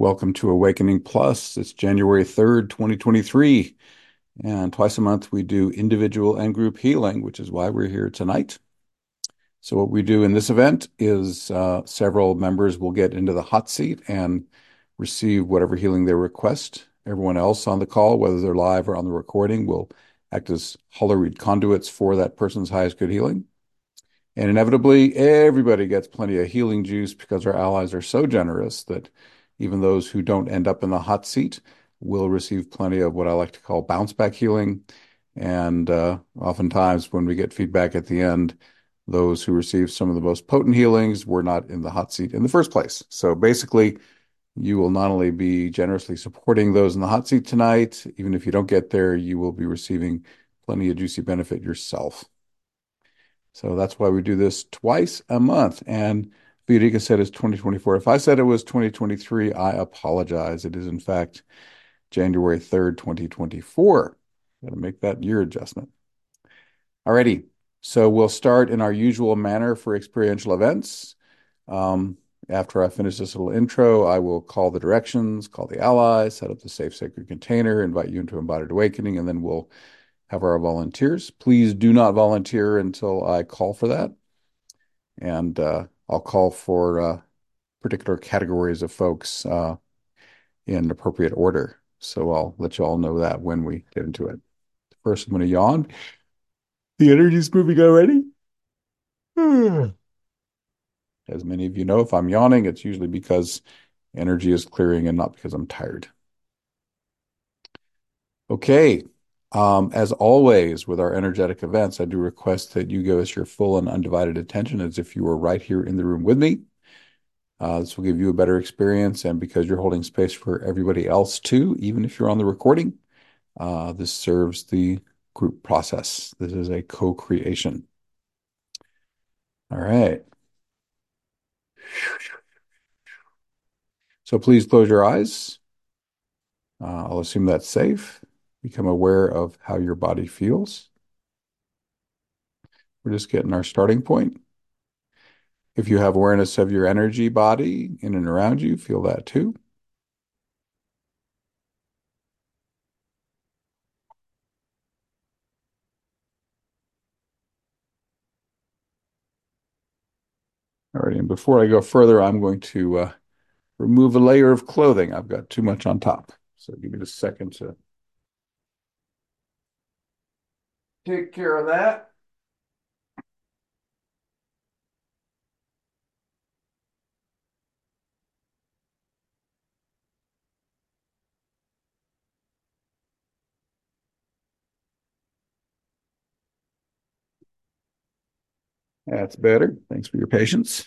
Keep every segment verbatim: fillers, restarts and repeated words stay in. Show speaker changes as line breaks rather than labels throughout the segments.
Welcome to Awakening Plus. It's January third, twenty twenty-three, and twice a month we do individual and group healing, which is why we're here tonight. So what we do in this event is uh, several members will get into the hot seat and receive whatever healing they request. Everyone else on the call, whether they're live or on the recording, will act as hollow reed conduits for that person's highest good healing. And inevitably, everybody gets plenty of healing juice because our allies are so generous that even those who don't end up in the hot seat will receive plenty of what I like to call bounce back healing. And uh, oftentimes, when we get feedback at the end, those who receive some of the most potent healings were not in the hot seat in the first place. So basically, you will not only be generously supporting those in the hot seat tonight, even if you don't get there, you will be receiving plenty of juicy benefit yourself. So that's why we do this twice a month. And Viorica said it's twenty twenty-four. If I said it was twenty twenty-three, I apologize. It is, in fact, January third, twenty twenty-four. Got to make that year adjustment. Alrighty. So we'll start in our usual manner for experiential events. Um, after I finish this little intro, I will call the directions, call the allies, set up the safe, sacred container, invite you into embodied awakening, and then we'll have our volunteers. Please do not volunteer until I call for that. And uh, I'll call for uh, particular categories of folks uh, in appropriate order. So I'll let you all know that when we get into it. First, I'm going to yawn. The energy's moving already. As many of you know, if I'm yawning, it's usually because energy is clearing and not because I'm tired. Okay. Um, as always with our energetic events, I do request that you give us your full and undivided attention as if you were right here in the room with me. Uh, this will give you a better experience, and because you're holding space for everybody else too, even if you're on the recording, uh, this serves the group process. This is a co-creation. All right. So please close your eyes. Uh, I'll assume that's safe. Become aware of how your body feels. We're just getting our starting point. If you have awareness of your energy body in and around you, feel that too. All right, and before I go further, I'm going to uh, remove a layer of clothing. I've got too much on top. So give me a second to take care of that. That's better. Thanks for your patience.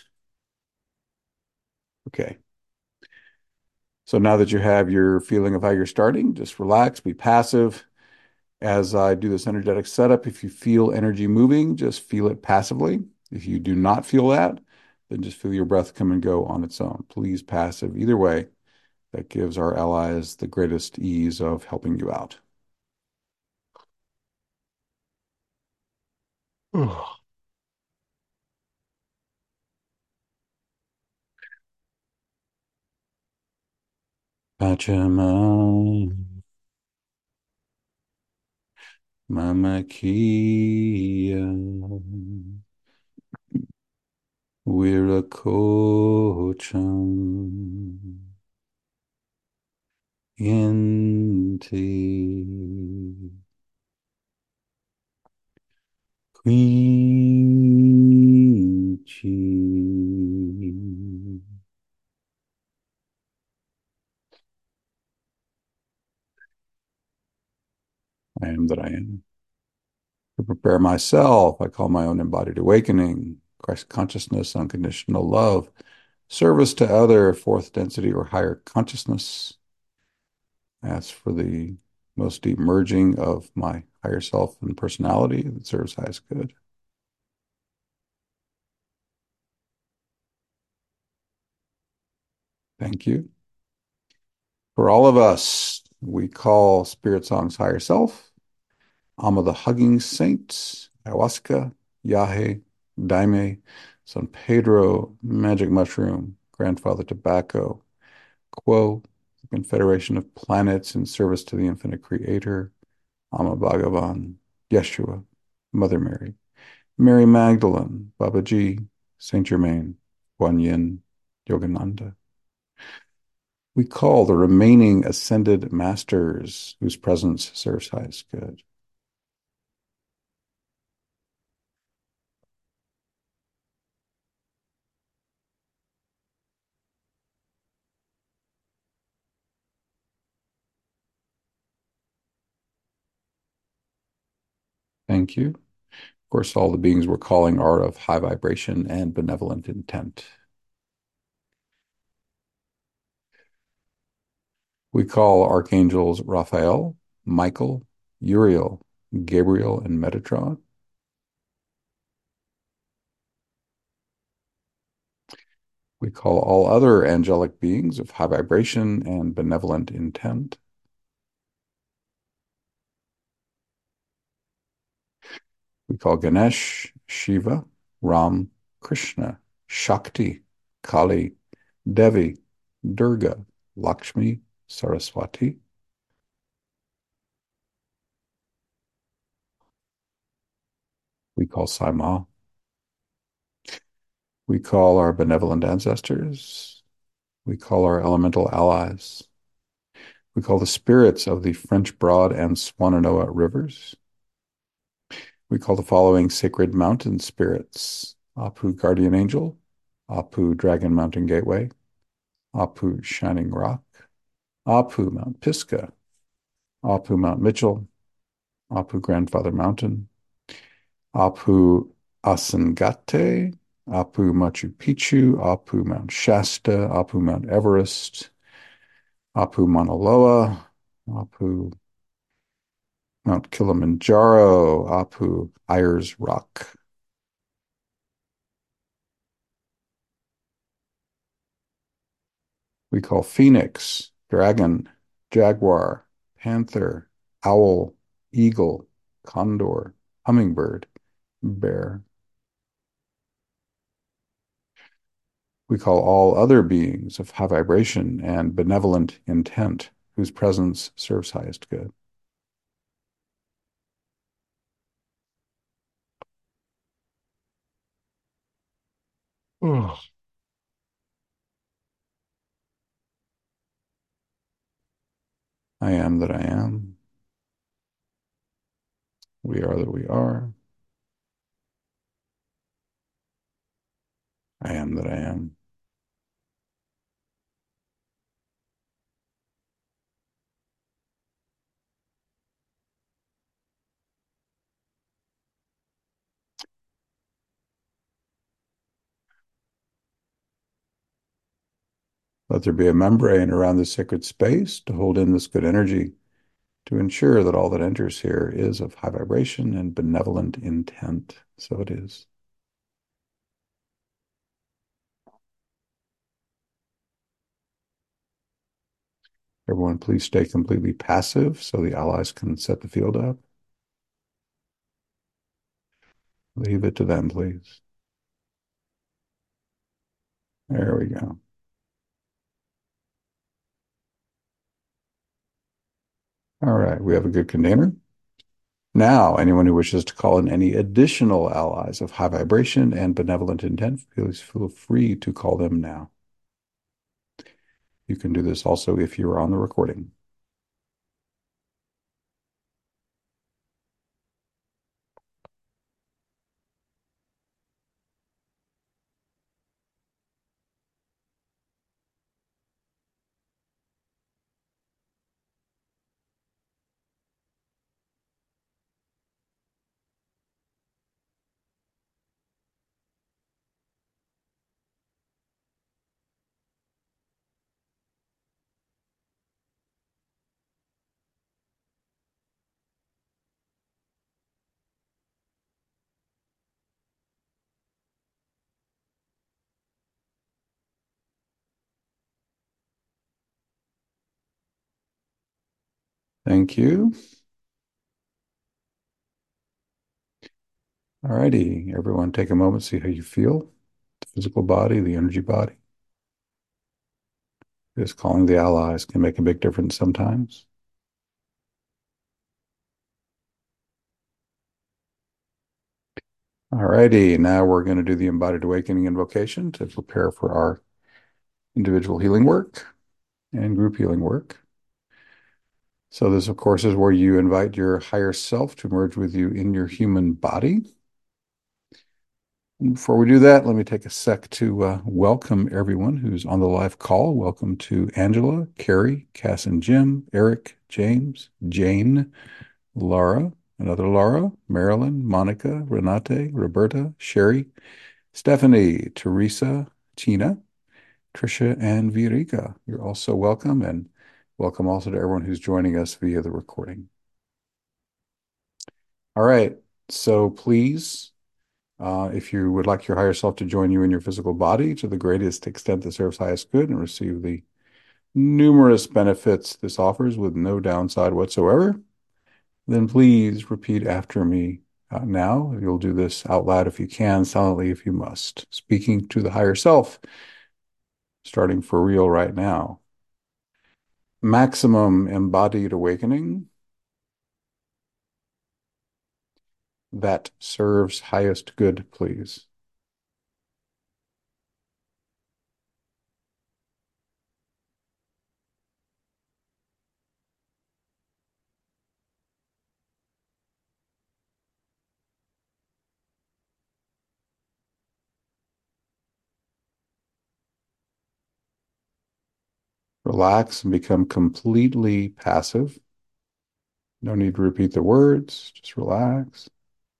Okay. So now that you have your feeling of how you're starting, just relax, be passive. As I do this energetic setup, if you feel energy moving, just feel it passively. If you do not feel that, then just feel your breath come and go on its own. Please passive. Either way, that gives our allies the greatest ease of helping you out. Pachamama, Mama Kia, Wiracocham, Inti, Quinchi. I am that I am. To prepare myself, I call my own embodied awakening, Christ consciousness, unconditional love, service to other, fourth density or higher consciousness. That's for the most deep merging of my higher self and personality that serves highest good. Thank you. For all of us, we call Spirit Song's higher self, Amma the Hugging Saint, Ayahuasca, Yahe, Daime, San Pedro, Magic Mushroom, Grandfather Tobacco, Quo, the confederation of planets in service to the infinite creator, Amma Bhagavan, Yeshua, Mother Mary, Mary Magdalene, Babaji, Saint Germain, Guan Yin, Yogananda. We call the remaining ascended masters whose presence serves highest good. Thank you. Of course, all the beings we're calling are of high vibration and benevolent intent. We call archangels Raphael, Michael, Uriel, Gabriel, and Metatron. We call all other angelic beings of high vibration and benevolent intent. We call Ganesh, Shiva, Ram, Krishna, Shakti, Kali, Devi, Durga, Lakshmi, Saraswati. We call Sai Ma. We call our benevolent ancestors. We call our elemental allies. We call the spirits of the French Broad and Swannanoa rivers. We call the following sacred mountain spirits: Apu Guardian Angel, Apu Dragon Mountain Gateway, Apu Shining Rock, Apu Mount Pisgah, Apu Mount Mitchell, Apu Grandfather Mountain, Apu Asangate, Apu Machu Picchu, Apu Mount Shasta, Apu Mount Everest, Apu Mauna Loa, Apu Mount Kilimanjaro, Apu Ayers Rock. We call Phoenix, Dragon, Jaguar, Panther, Owl, Eagle, Condor, Hummingbird, Bear. We call all other beings of high vibration and benevolent intent whose presence serves highest good. Oh. I am that I am. We are that we are. I am that I am. Let there be a membrane around this sacred space to hold in this good energy, to ensure that all that enters here is of high vibration and benevolent intent. So it is. Everyone, please stay completely passive so the allies can set the field up. Leave it to them, please. There we go. All right, we have a good container. Now, anyone who wishes to call in any additional allies of high vibration and benevolent intent, please feel free to call them now. You can do this also if you are on the recording. Thank you. All righty, everyone take a moment, see how you feel. The physical body, the energy body. Just calling the allies can make a big difference sometimes. All righty, now we're going to do the embodied awakening invocation to prepare for our individual healing work and group healing work. So this, of course, is where you invite your higher self to merge with you in your human body. And before we do that, let me take a sec to uh, welcome everyone who's on the live call. Welcome to Angela, Carrie, Cass and Jim, Eric, James, Jane, Laura, another Laura, Marilyn, Monica, Renate, Roberta, Sherry, Stephanie, Teresa, Tina, Trisha, and Virika. You're also welcome, and welcome also to everyone who's joining us via the recording. All right, so please, uh, if you would like your higher self to join you in your physical body to the greatest extent that serves highest good and receive the numerous benefits this offers with no downside whatsoever, then please repeat after me uh, now. You'll do this out loud if you can, silently if you must. Speaking to the higher self, starting for real right now. Maximum embodied awakening that serves highest good, please. Relax and become completely passive. No need to repeat the words, just relax.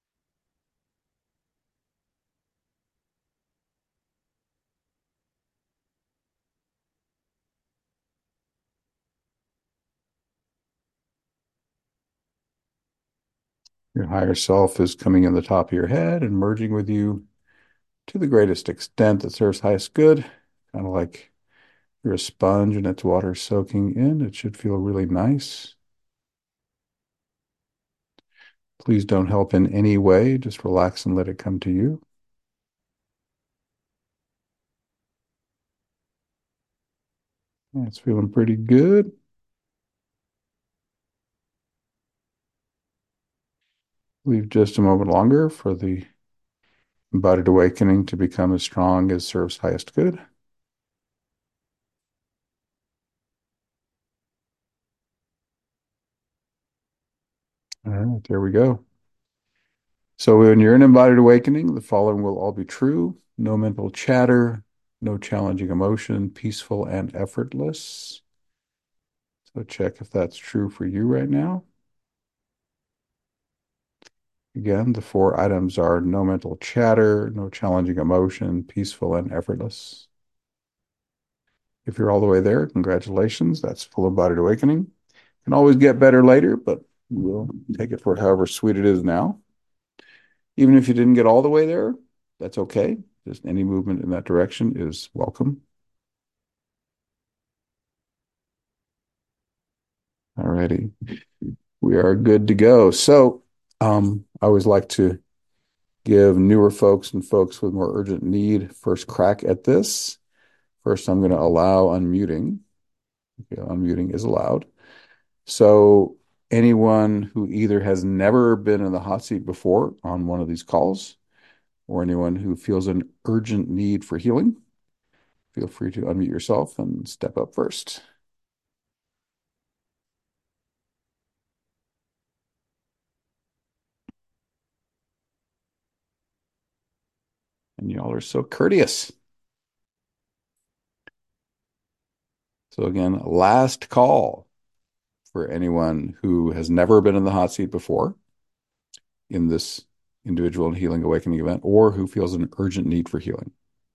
Your higher self is coming in the top of your head and merging with you to the greatest extent that serves highest good, kind of like you're a sponge and it's water soaking in. It should feel really nice. Please don't help in any way. Just relax and let it come to you. It's feeling pretty good. Leave just a moment longer for the embodied awakening to become as strong as serves highest good. All right, there we go. So when you're in embodied awakening, the following will all be true. No mental chatter, no challenging emotion, peaceful and effortless. So check if that's true for you right now. Again, the four items are no mental chatter, no challenging emotion, peaceful and effortless. If you're all the way there, congratulations. That's full embodied awakening. Can always get better later, but we'll take it for however sweet it is now. Even if you didn't get all the way there, that's okay. Just any movement in that direction is welcome. All righty. We are good to go. So, um, I always like to give newer folks and folks with more urgent need first crack at this. First, I'm going to allow unmuting. Okay, unmuting is allowed. So, anyone who either has never been in the hot seat before on one of these calls, or anyone who feels an urgent need for healing, feel free to unmute yourself and step up first. And y'all are so courteous. So, again, last call for anyone who has never been in the hot seat before in this individual and healing awakening event, or who feels an urgent need for healing.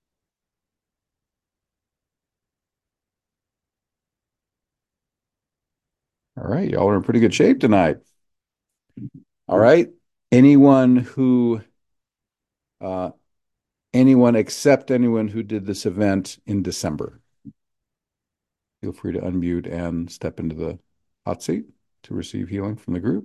All right, y'all are in pretty good shape tonight. All right, anyone who, uh, anyone except anyone who did this event in December, feel free to unmute and step into the hot seat to receive healing from the group.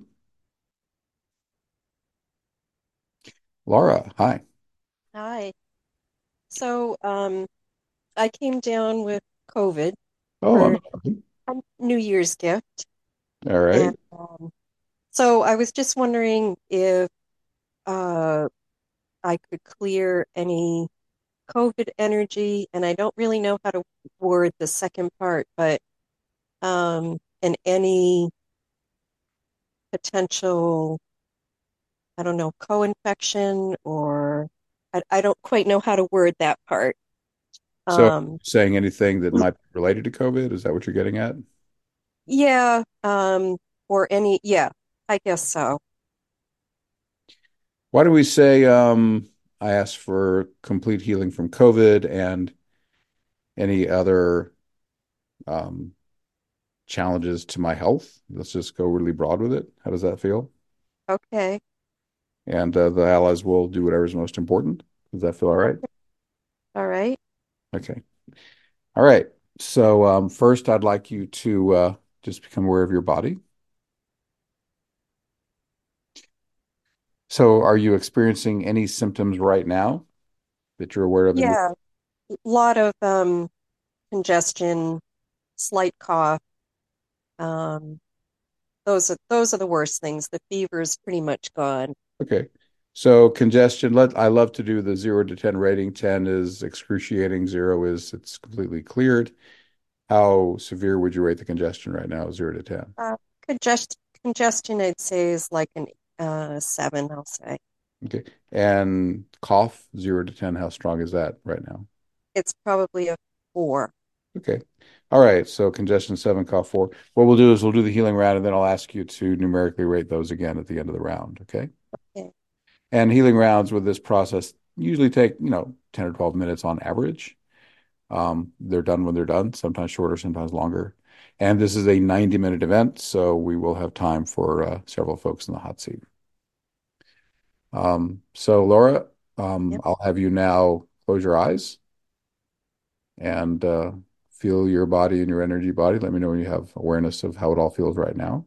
Laura, hi.
Hi. So, um, I came down with COVID
Oh, I'm
for
happy.
a New Year's gift.
All
And
right.
um, so I was just wondering if uh, I could clear any COVID energy, and I don't really know how to word the second part, but um, and any potential, I don't know, co-infection or I, I don't quite know how to word that part.
So
Um,
saying anything that might be related to COVID, is that what you're getting at?
yeah, um, or any, yeah, I guess so.
Why do we say um, I asked for complete healing from COVID and any other um, challenges to my health? Let's just go really broad with it. How does that feel?
Okay,
And uh, the allies will do whatever is most important. Does that feel all right?
okay, all right.
Okay. All right. So um, first, I'd like you to uh, just become aware of your body. So, are you experiencing any symptoms right now that you're aware of? In the
Yeah, a lot of um, congestion, slight cough. Um, those are those are the worst things. The fever is pretty much gone.
Okay. So congestion, let I love to do the zero to ten rating. ten is excruciating, zero is it's completely cleared. How severe would you rate the congestion right now, zero to ten?
Uh, congest congestion, I'd say, is like an uh, seven, I'll say.
Okay. And cough, zero to ten, how strong is that right now?
It's probably a four.
Okay. All right. So congestion seven, cough four. What we'll do is we'll do the healing round and then I'll ask you to numerically rate those again at the end of the round. Okay.
Okay.
And healing rounds with this process usually take, you know, ten or twelve minutes on average. Um, they're done when they're done, sometimes shorter, sometimes longer. And this is a ninety minute event, so we will have time for uh, several folks in the hot seat. Um, so, Laura, um,
Yep.
I'll have you now close your eyes and uh, feel your body and your energy body. Let me know when you have awareness of how it all feels right now.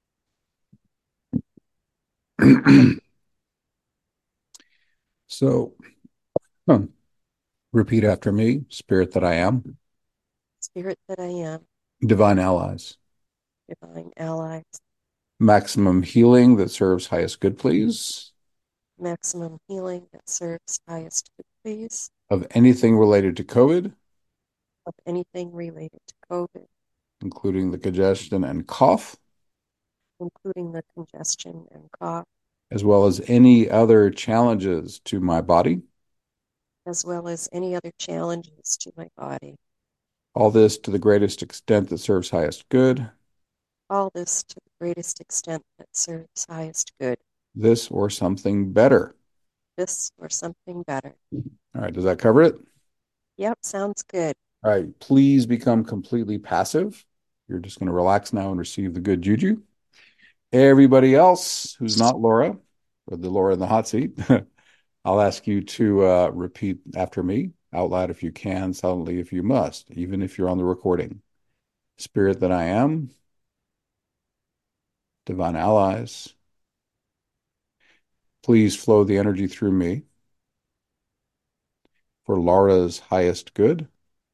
So, hmm, repeat after me, spirit that I am,
Spirit that I am,
divine allies,
divine allies,
maximum healing that serves highest good, please,
maximum healing that serves highest good, please,
of anything related to COVID,
of anything related to COVID,
including the congestion and cough,
including the congestion and cough,
as well as any other challenges to my body.
as well as any other challenges to my body.
All this to the greatest extent that serves highest good.
All this to the greatest extent that serves highest good.
This or something better.
This or something better.
All right, does that cover it?
Yep, sounds good.
All right, please become completely passive. You're just going to relax now and receive the good juju. Everybody else who's not Laura, or the Laura in the hot seat, I'll ask you to uh, repeat after me out loud if you can, silently if you must, even if you're on the recording. Spirit that I am, divine allies, please flow the energy through me for Laura's highest good,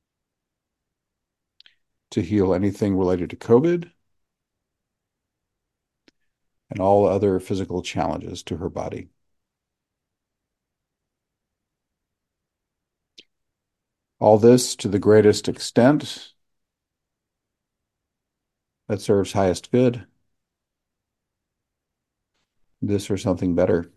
to heal anything related to COVID and all other physical challenges to her body. All this to the greatest extent that serves highest good, this or something better.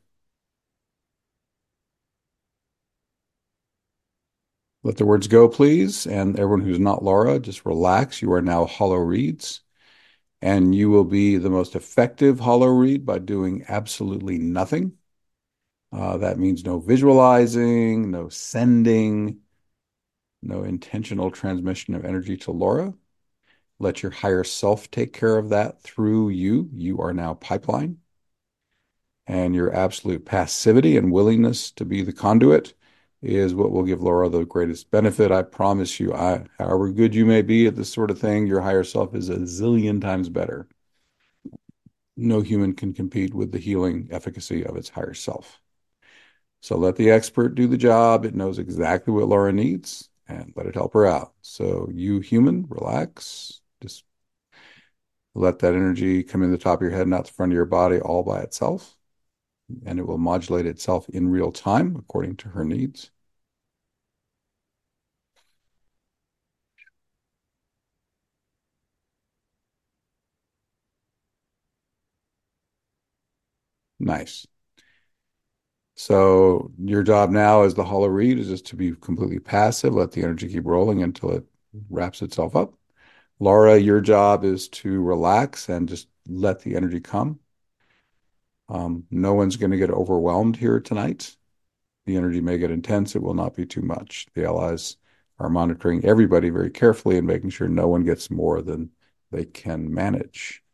Let the words go, please. And everyone who's not Laura, just relax. You are now hollow reeds, and you will be the most effective hollow reed by doing absolutely nothing. Uh, that means no visualizing, no sending, no intentional transmission of energy to Laura. Let your higher self take care of that through you. You are now pipeline. And your absolute passivity and willingness to be the conduit is what will give Laura the greatest benefit. I promise you, I, however good you may be at this sort of thing, your higher self is a zillion times better. No human can compete with the healing efficacy of its higher self. So let the expert do the job. It knows exactly what Laura needs. and let it help her out. So you human, relax. Just let that energy come in the top of your head and out the front of your body all by itself, and it will modulate itself in real time according to her needs. Nice. So your job now as the hollow reed is just to be completely passive, let the energy keep rolling until it wraps itself up. Laura, your job is to relax and just let the energy come. Um, no one's going to get overwhelmed here tonight. The energy may get intense. It will not be too much. The allies are monitoring everybody very carefully and making sure no one gets more than they can manage.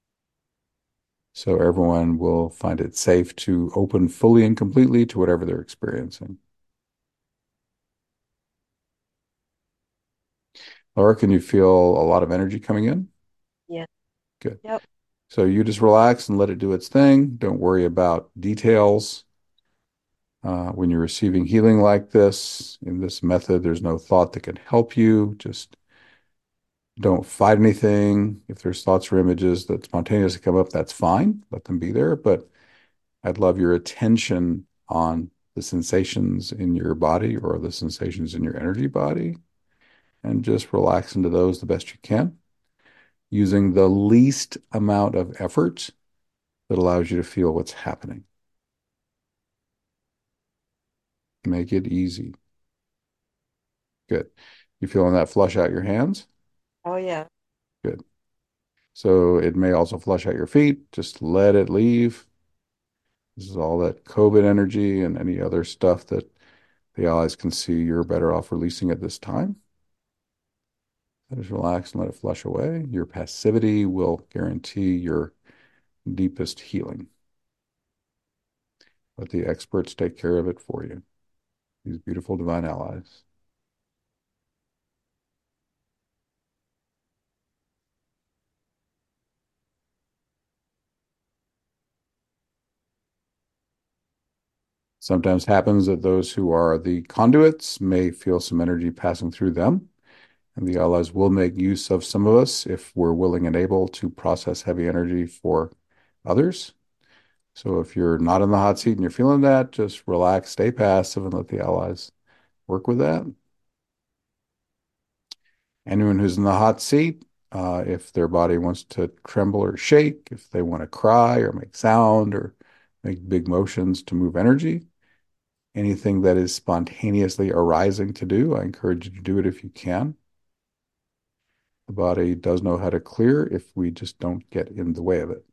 So everyone will find it safe to open fully and completely to whatever they're experiencing. Laura, can you feel a lot of energy coming in?
Yeah.
Good.
Yep.
So you just relax and let it do its thing. Don't worry about details. Uh, when you're receiving healing like this, in this method, there's no thought that can help you. Just don't fight anything. If there's thoughts or images that spontaneously come up, that's fine. Let them be there. But I'd love your attention on the sensations in your body or the sensations in your energy body, and just relax into those the best you can, using the least amount of effort that allows you to feel what's happening. Make it easy. Good. You feeling that flush out your hands?
Oh, yeah.
Good. So it may also flush out your feet. Just let it leave. This is all that COVID energy and any other stuff that the allies can see you're better off releasing at this time. Just relax and let it flush away. Your passivity will guarantee your deepest healing. Let the experts take care of it for you. These beautiful divine allies. Sometimes happens that those who are the conduits may feel some energy passing through them, and the allies will make use of some of us if we're willing and able to process heavy energy for others. So if you're not in the hot seat and you're feeling that, just relax, stay passive, and let the allies work with that. Anyone who's in the hot seat, uh, if their body wants to tremble or shake, if they want to cry or make sound or make big motions to move energy, anything that is spontaneously arising to do, I encourage you to do it if you can. The body does know how to clear if we just don't get in the way of it.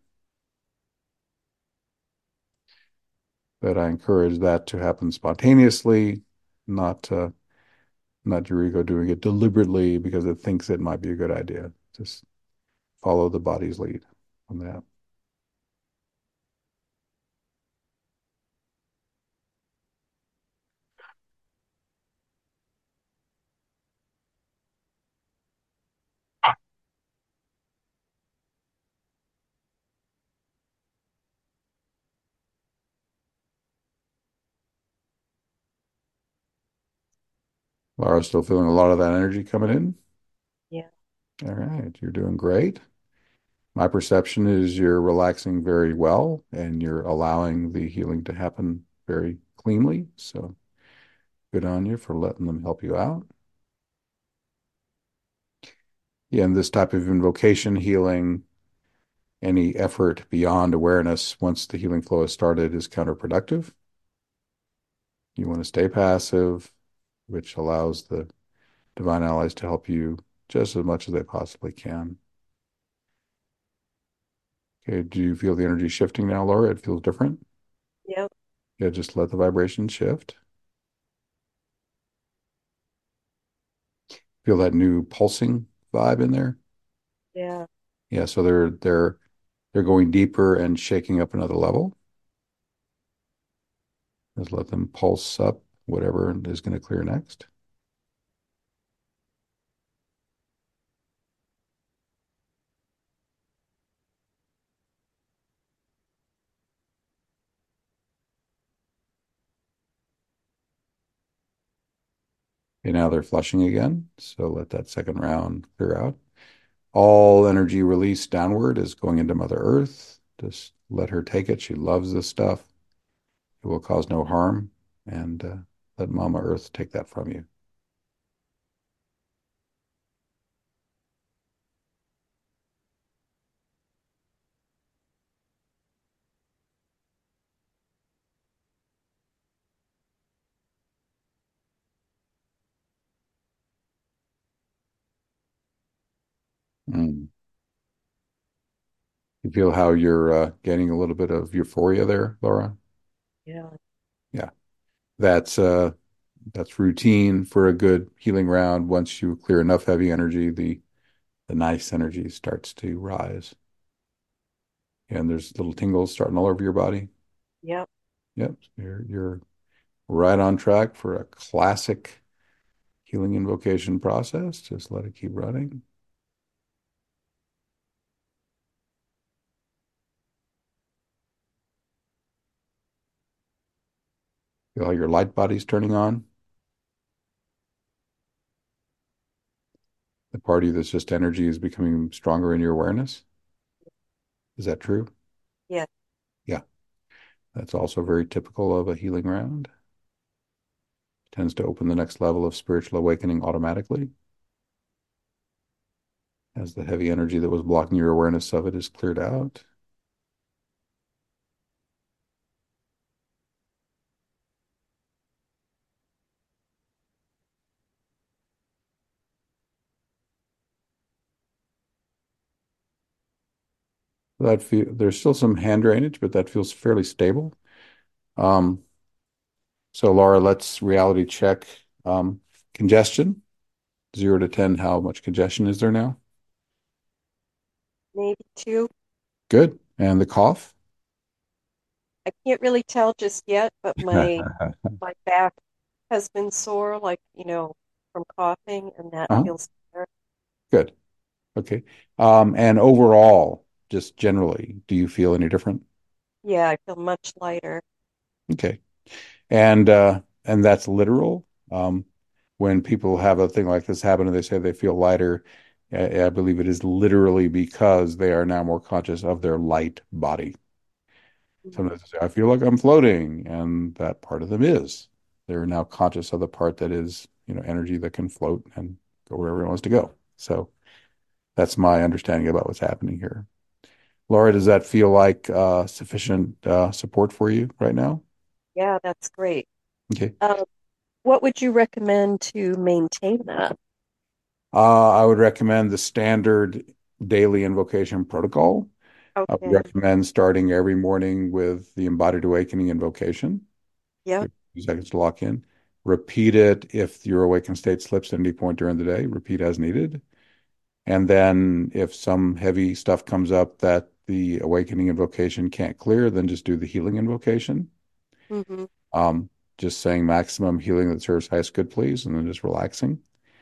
But I encourage that to happen spontaneously, not uh, not your ego doing it deliberately because it thinks it might be a good idea. Just follow the body's lead on that. Laura, still feeling a lot of that energy coming in?
Yeah.
All right, you're doing great. My perception is you're relaxing very well and you're allowing the healing to happen very cleanly. So good on you for letting them help you out. Yeah, and this type of invocation healing, any effort beyond awareness once the healing flow has started is counterproductive. You want to stay passive, which allows the divine allies to help you just as much as they possibly can. Okay, do you feel the energy shifting now, Laura? It feels different?
Yep.
Yeah, just let the vibration shift. Feel that new pulsing vibe in there?
Yeah.
Yeah, so they're they're they're going deeper and shaking up another level. Just let them pulse up whatever is going to clear next. Okay, now they're flushing again. So let that second round clear out. All energy released downward is going into Mother Earth. Just let her take it. She loves this stuff. It will cause no harm. And uh, let Mama Earth take that from you. Mm. You feel how you're uh, getting a little bit of euphoria there, Laura?
Yeah.
Yeah. That's uh that's routine for a good healing round. Once you clear enough heavy energy, the the nice energy starts to rise. And there's little tingles starting all over your body.
Yep.
Yep. You're you're right on track for a classic healing invocation process. Just let it keep running. Feel how your light body's turning on. The part of you that's just energy is becoming stronger in your awareness. Is that true?
Yeah.
Yeah. That's also very typical of a healing round. Tends to open the next level of spiritual awakening automatically as the heavy energy that was blocking your awareness of it is cleared out. That feel there's still some hand drainage, but that feels fairly stable. Um, so Laura, let's reality check um, congestion. Zero to ten, how much congestion is there now?
Maybe two.
Good. And the cough?
I can't really tell just yet, but my my back has been sore, like, you know, from coughing, and that
Uh-huh.
feels better.
Good. Okay. Um, and overall, just generally, do you feel any different?
Yeah, I feel much lighter.
Okay. And uh, and that's literal. Um, when people have a thing like this happen and they say they feel lighter, I, I believe it is literally because they are now more conscious of their light body.
Mhm.
Sometimes they say, I feel like I'm floating, and that part of them is. They're now conscious of the part that is, you know, energy that can float and go wherever it wants to go. So that's my understanding about what's happening here. Laura, does that feel like uh, sufficient uh, support for you right now?
Yeah, that's great.
Okay.
Um, what would you recommend to maintain that?
Uh, I would recommend the standard daily invocation protocol. I would
Okay.
recommend starting every morning with the embodied awakening invocation.
Yep.
Give a few seconds to lock in. Repeat it if your awakened state slips at any point during the day. Repeat as needed. And then if some heavy stuff comes up that the awakening invocation can't clear, then just do the healing invocation.
Hmm.
Um, just saying maximum healing that serves highest good, please, and then just relaxing.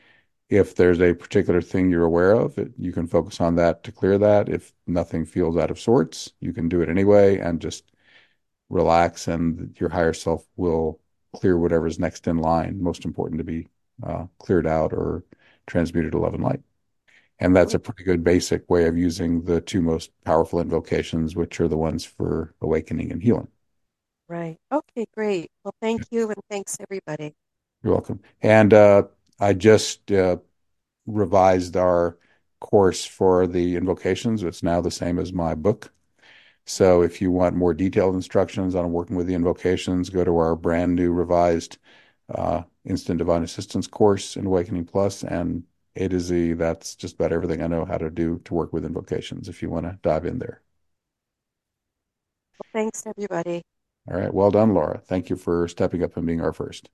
If there's a particular thing you're aware of, it, you can focus on that to clear that. If nothing feels out of sorts, you can do it anyway and just relax, and your higher self will clear whatever's next in line, most important to be uh, cleared out or transmuted to love and light. And that's a pretty good basic way of using the two most powerful invocations, which are the ones for awakening and healing.
Right. Okay, great. Well, thank you, and thanks everybody.
You're welcome. And uh, I just uh, revised our course for the invocations. It's now the same as my book. So if you want more detailed instructions on working with the invocations, go to our brand new revised uh, Instant Divine Assistance course in Awakening Plus, and A to Z. That's just about everything I know how to do to work with invocations if you want to dive in there.
Well, thanks everybody.
All right. Well done, Laura. Thank you for stepping up and being our first.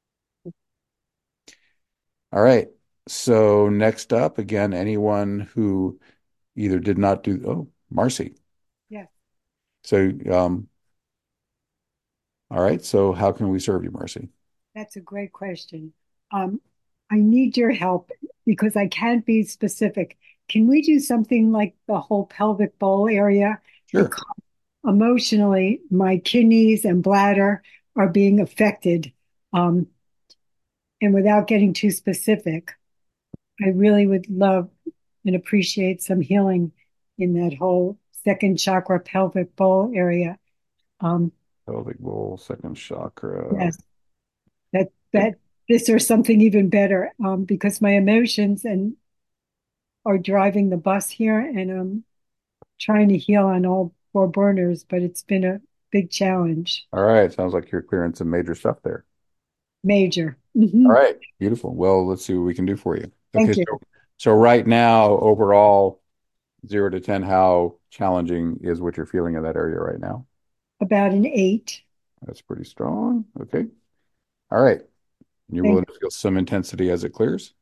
All right. So next up, again, anyone who either did not do, oh, Marcy.
Yes,
So, um, all right. So how can we serve you, Marcy?
that's a great question. Um, I need your help because I can't be specific. Can we do something like the whole pelvic bowl area?
Sure.
Because emotionally, my kidneys and bladder are being affected. Um, And without getting too specific, I really would love and appreciate some healing in that whole second chakra, pelvic bowl area. Um,
Pelvic bowl, second chakra.
yes, that
Okay.
that this or something even better, um, because my emotions and are driving the bus here, and I'm trying to heal on all four burners, but it's been a big challenge,
All right. Sounds like you're clearing some major stuff there.
major.
All
Hmm.
right. Beautiful. Well, let's see what we can do for you. Okay.
Thank you.
So, so right now, overall, zero to ten, how challenging is what you're feeling in that area right now?
About an eight.
That's pretty strong. Okay. All right. You're
Thank
willing to feel some intensity as it clears?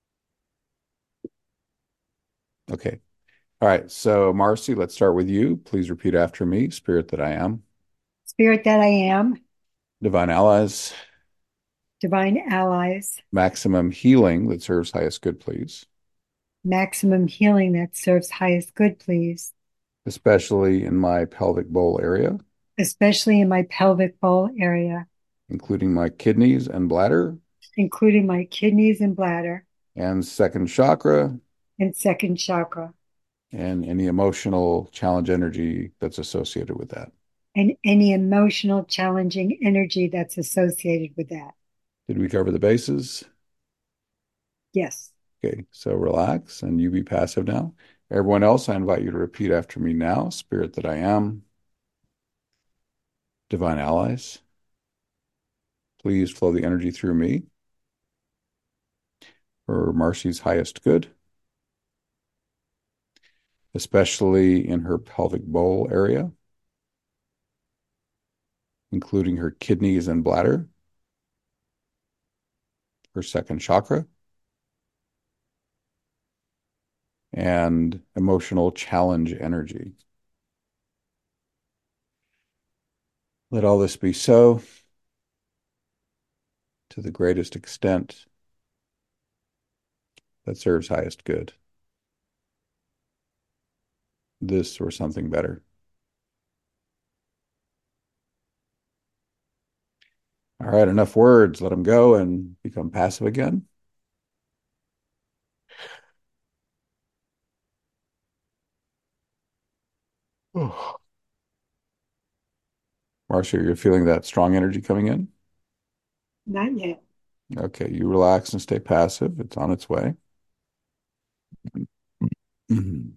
Okay. All right. So, Marcy, let's start with you. Please repeat after me. Spirit that I am,
Spirit that I am,
divine allies,
divine allies,
maximum healing that serves highest good, please,
maximum healing that serves highest good, please,
especially in my pelvic bowl area,
especially in my pelvic bowl area,
including my kidneys and bladder
including my kidneys and bladder
and second chakra
and second chakra,
and any emotional challenge energy that's associated with that.
and any emotional challenging energy that's associated with that.
Did we cover the bases?
Yes.
Okay, so relax and you be passive now. Everyone else, I invite you to repeat after me now. Spirit that I am, divine allies, please flow the energy through me for Marcy's highest good, especially in her pelvic bowl area, including her kidneys and bladder, her second chakra, and emotional challenge energy. Let all this be so to the greatest extent that serves highest good. This or something better. All right, enough words. Let them go and become passive again. Oh. Marcia, you're feeling that strong energy coming in?
Not yet.
Okay, you relax and stay passive. It's on its way. Mhm.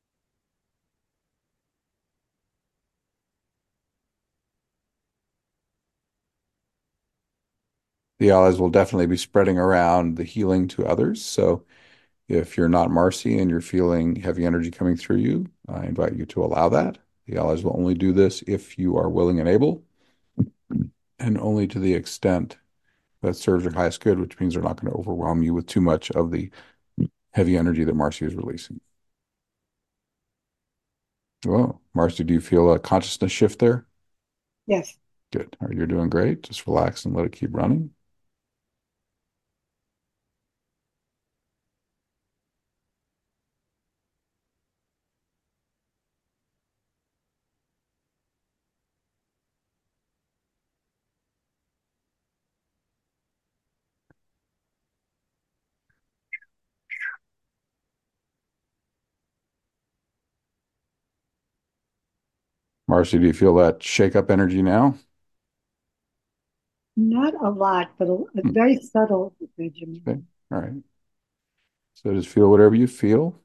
The allies will definitely be spreading around the healing to others. So if you're not Marcy and you're feeling heavy energy coming through you, I invite you to allow that. The allies will only do this if you are willing and able, and only to the extent that serves your highest good, which means they're not going to overwhelm you with too much of the heavy energy that Marcy is releasing. Well, Marcy, do you feel a consciousness shift there?
Yes.
Good. All right, you're doing great. Just relax and let it keep running. Marcy, do you feel that shake up energy now?
Not a lot, but a, a
Hmm.
very subtle, Benjamin.
Okay. All right. So just feel whatever you feel.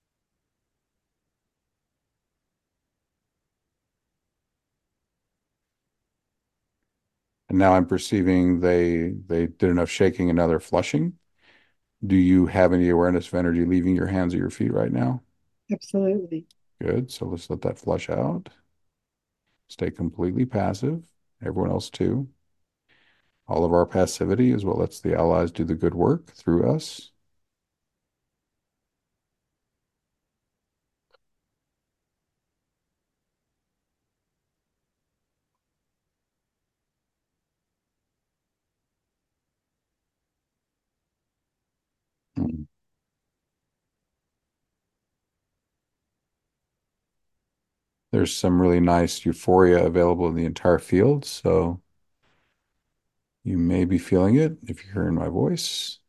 And now I'm perceiving they they did enough shaking and now they're flushing. Do you have any awareness of energy leaving your hands or your feet right now?
Absolutely.
Good. So let's let that flush out. Stay completely passive. Everyone else too. All of our passivity is what lets the allies do the good work through us. Mm. There's some really nice euphoria available in the entire field. So You may be feeling it if you're hearing my voice.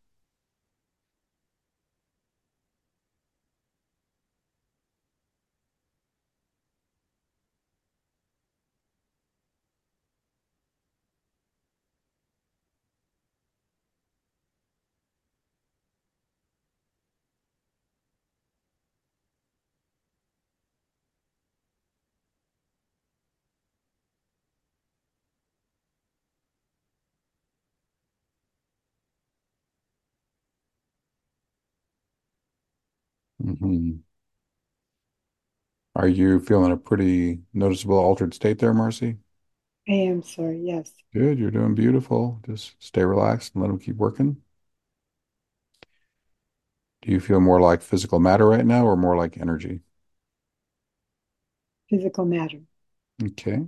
Hmm. Are you feeling a pretty noticeable altered state there, Marcy?
I am sorry. Yes.
Good, you're doing beautiful. Just stay relaxed and let them keep working. Do you feel more like physical matter right now or more like energy?
Physical matter.
Okay.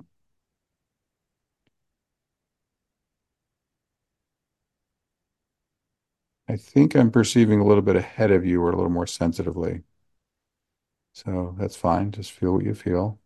I think I'm perceiving a little bit ahead of you or a little more sensitively. So that's fine. Just feel what you feel.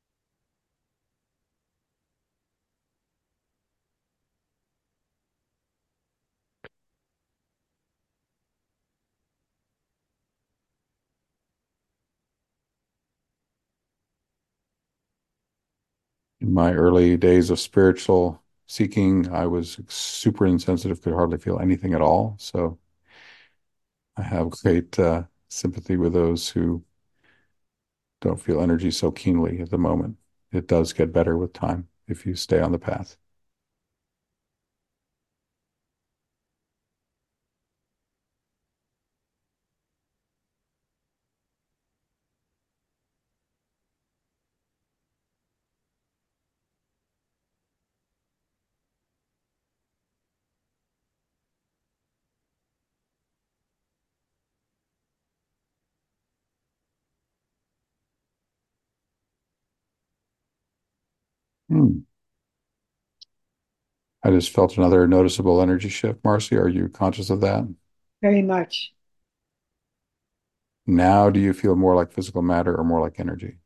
In my early days of spiritual seeking, I was super insensitive, could hardly feel anything at all. So I have great uh, sympathy with those who don't feel energy so keenly at the moment. It does get better with time if you stay on the path. Hmm. I just felt another noticeable energy shift. Marcy, are you conscious of that?
Very much.
Now, do you feel more like physical matter or more like energy?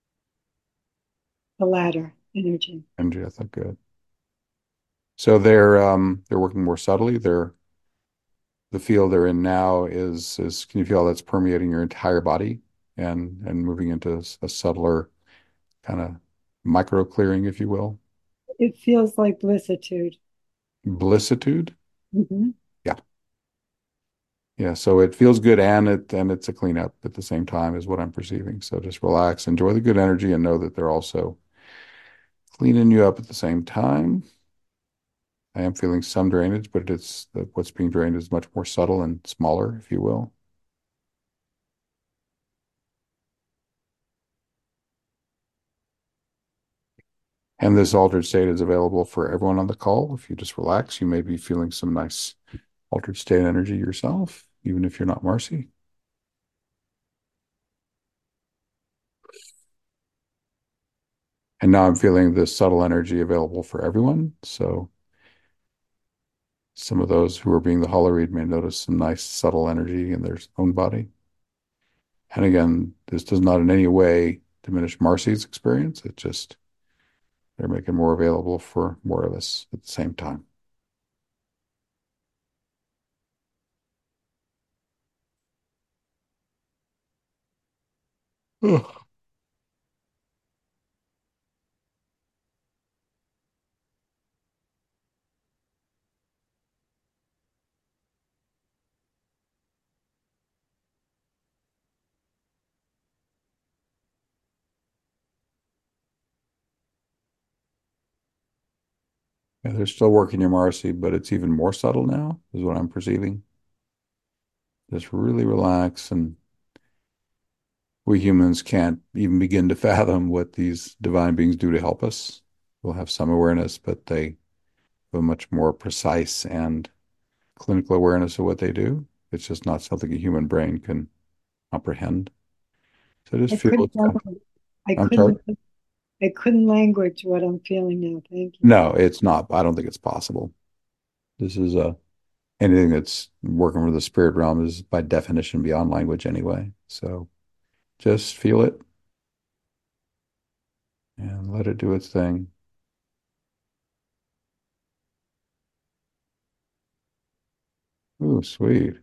The latter energy.
Energy, I thought good. So they're um they're working more subtly. They're the field they're in now is is can you feel that's permeating your entire body and and moving into a subtler kind of micro clearing, if you will.
It feels like blissitude.
Blissitude.
Hmm.
Yeah. Yeah. So it feels good and it and it's a cleanup at the same time is what I'm perceiving. So just relax, enjoy the good energy and know that they're also cleaning you up at the same time. I am feeling some drainage, but it's what's being drained is much more subtle and smaller, if you will. And this altered state is available for everyone on the call. If you just relax, you may be feeling some nice altered state energy yourself, even if you're not Marcy. And now I'm feeling this subtle energy available for everyone. So some of those who are being the hollow read may notice some nice subtle energy in their own body. And again, this does not in any way diminish Marcy's experience. It just they're making more available for more of us at the same time. Ugh. Yeah, they're still working your Marcy, but it's even more subtle now, is what I'm perceiving. Just really relax. And we humans can't even begin to fathom what these divine beings do to help us. We'll have some awareness, but they have a much more precise and clinical awareness of what they do. It's just not something a human brain can comprehend. So just
I
feel
couldn't
it's coming.
language. I
I'm sorry?
couldn't I couldn't language what I'm feeling now. Thank you.
No, it's not. I don't think it's possible. This is a anything that's working with the spirit realm is by definition beyond language anyway. So just feel it and let it do its thing. sweet.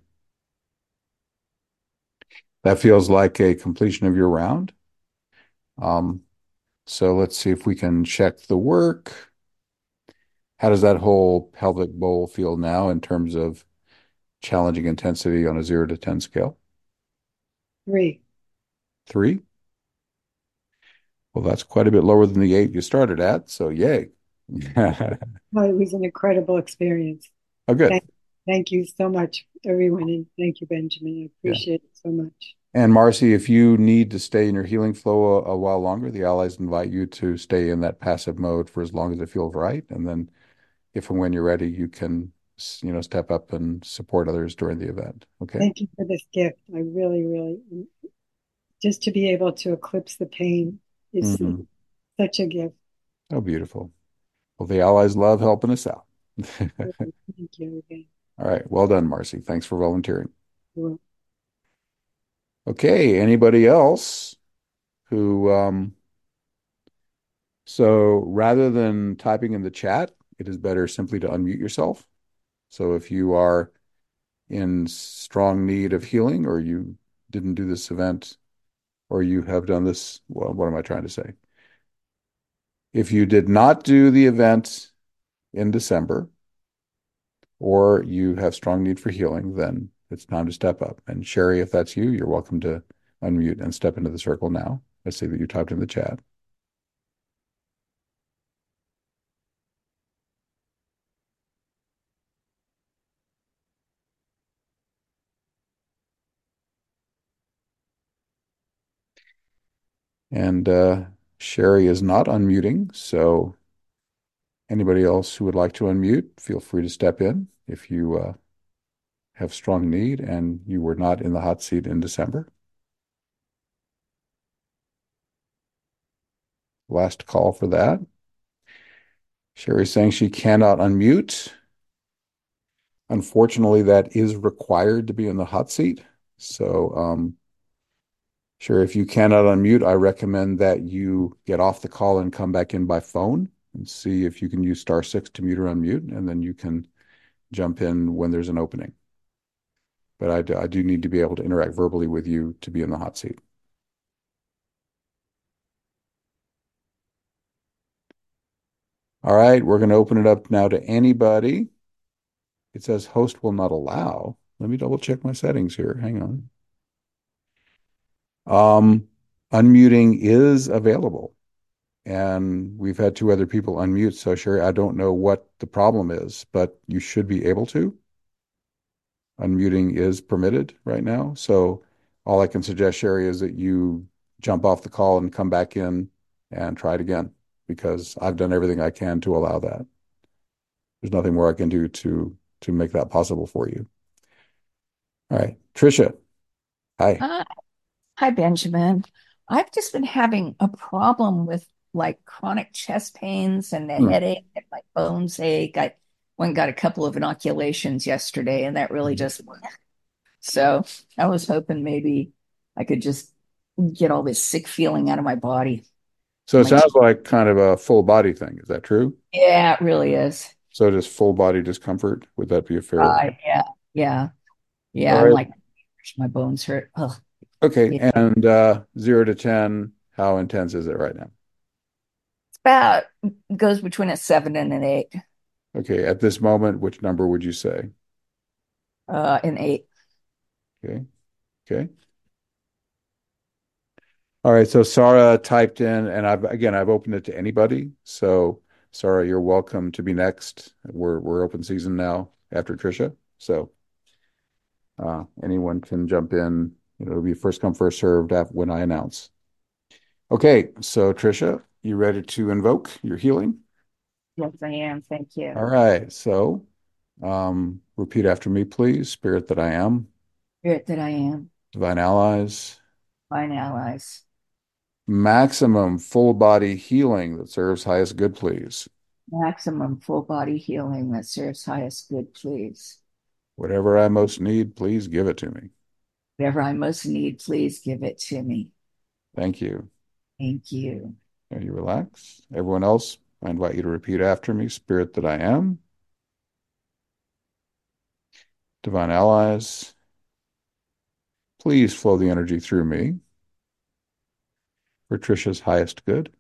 That feels like a completion of your round. Um, so let's see if we can check the work. How does that whole pelvic bowl feel now in terms of challenging intensity on a zero to ten scale?
Three.
Three? Well, that's quite a bit lower than the eight you started at, so yay.
Well, it was an incredible experience.
Oh, good.
Thank, thank you so much, everyone, and thank you, Benjamin. I
Yeah.
appreciate it so much.
And Marcy, if you need to stay in your healing flow a, a while longer, the allies invite you to stay in that passive mode for as long as it feels right. And then if and when you're ready, you can, you know, step up and support others during the event. Okay.
Thank you for this gift. I really, really, just to be able to eclipse the pain is
Mhm.
such a gift.
Oh, beautiful. Well, the allies love helping us out.
Thank you again.
All right. Well done, Marcy. Thanks for volunteering.
Well,
Okay. Anybody else who, um, so rather than typing in the chat, it is better simply to unmute yourself. So if you are in strong need of healing, or you didn't do this event, or you have done this, well, what am I trying to say? If you did not do the event in December, or you have strong need for healing, then it's time to step up. And Sherry, if that's you, you're welcome to unmute and step into the circle now. I see that you typed in the chat. And uh, Sherry is not unmuting, so anybody else who would like to unmute, feel free to step in if you uh, have strong need and you were not in the hot seat in December. Last call for that. Sherry's saying she cannot unmute. Unfortunately, that is required to be in the hot seat. So, um, Sherry, if you cannot unmute, I recommend that you get off the call and come back in by phone and see if you can use star six to mute or unmute, and then you can jump in when there's an opening. But I do, I do need to be able to interact verbally with you to be in the hot seat. All right, we're going to open it up now to anybody. It says host will not allow. Let me double check my settings here. Hang on. Um, unmuting is available, and we've had two other people unmute. So, Sherry, I don't know what the problem is, but you should be able to. Unmuting is permitted right now. So, all I can suggest, Sherry, is that you jump off the call and come back in and try it again, because I've done everything I can to allow that. There's nothing more I can do to to make that possible for you. All right, Tricia, hi.
Hi, hi, Benjamin. I've just been having a problem with like chronic chest pains and a
Hmm.
headache and my bones ache. I went and got a couple of inoculations yesterday, and that really just so I was hoping maybe I could just get all this sick feeling out of my body.
So it
My
sounds like kind of a full body thing. Is that true?
yeah, it really is.
So just full body discomfort. Would that be a fair?
Uh, yeah, yeah,
All
yeah. I'm
right.
like my bones hurt. Ugh.
Okay.
Yeah.
And uh, zero to ten, how intense is it right now?
It's about goes between a seven and an eight.
Okay. At this moment, which number would you say?
Uh, an eight.
Okay. Okay. All right. So Sarah typed in, and I've again I've opened it to anybody. So Sarah, you're welcome to be next. We're we're open season now after Trisha. So uh, anyone can jump in. You know, it'll be first come, first served after, when I announce. Okay. So Trisha, you ready to invoke your healing?
Yes, I am. Thank you.
All right. So um, repeat after me, please. Spirit that I am,
Spirit that I am,
divine allies,
fine allies,
maximum full body healing that serves highest good, please.
maximum full body healing that serves highest good, please.
Whatever I most need, please give it to me.
Whatever I most need, please give it to me.
Thank you.
Thank you.
Now you relax. Everyone else, I invite you to repeat after me. Spirit that I am, Divine allies, please flow the energy through me for Trisha's highest good.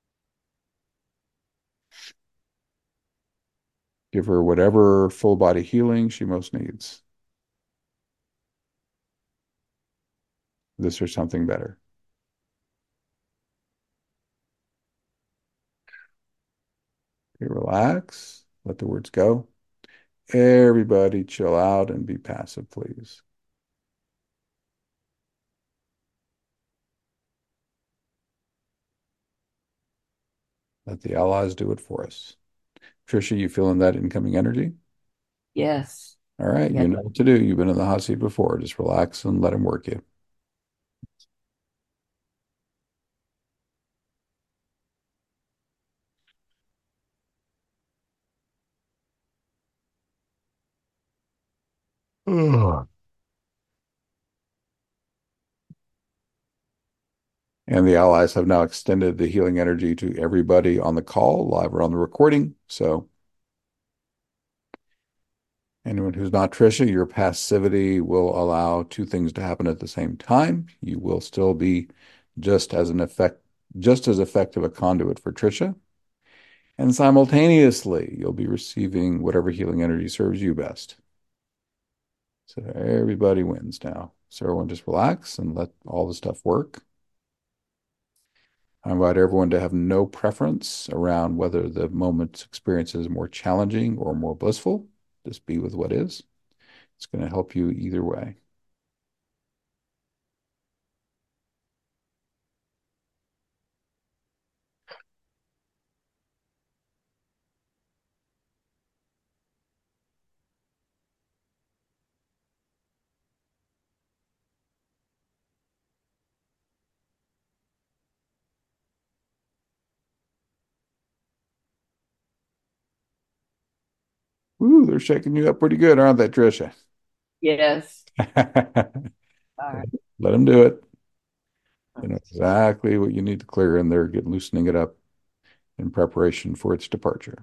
Give her whatever full body healing she most needs. This or something better. Okay, relax. Let the words go. Everybody chill out and be passive, please. Let the allies do it for us. Trisha, you feeling that incoming energy?
Yes.
All right,
Yes.
you know what to do. You've been in the hot seat before. Just relax and let him work you. Ugh. And the allies have now extended the healing energy to everybody on the call, live or on the recording. So anyone who's not Trisha, your passivity will allow two things to happen at the same time. You will still be just as an effect, just as effective a conduit for Trisha. And simultaneously, you'll be receiving whatever healing energy serves you best. So everybody wins now. So everyone just relax and let all the stuff work. I invite everyone to have no preference around whether the moment's experience is more challenging or more blissful. Just be with what is. It's going to help you either way. Ooh, they're shaking you up pretty good, aren't they, Trisha?
Yes.
Let
All right.
them do it. You know exactly what you need to clear in there, get loosening it up in preparation for its departure.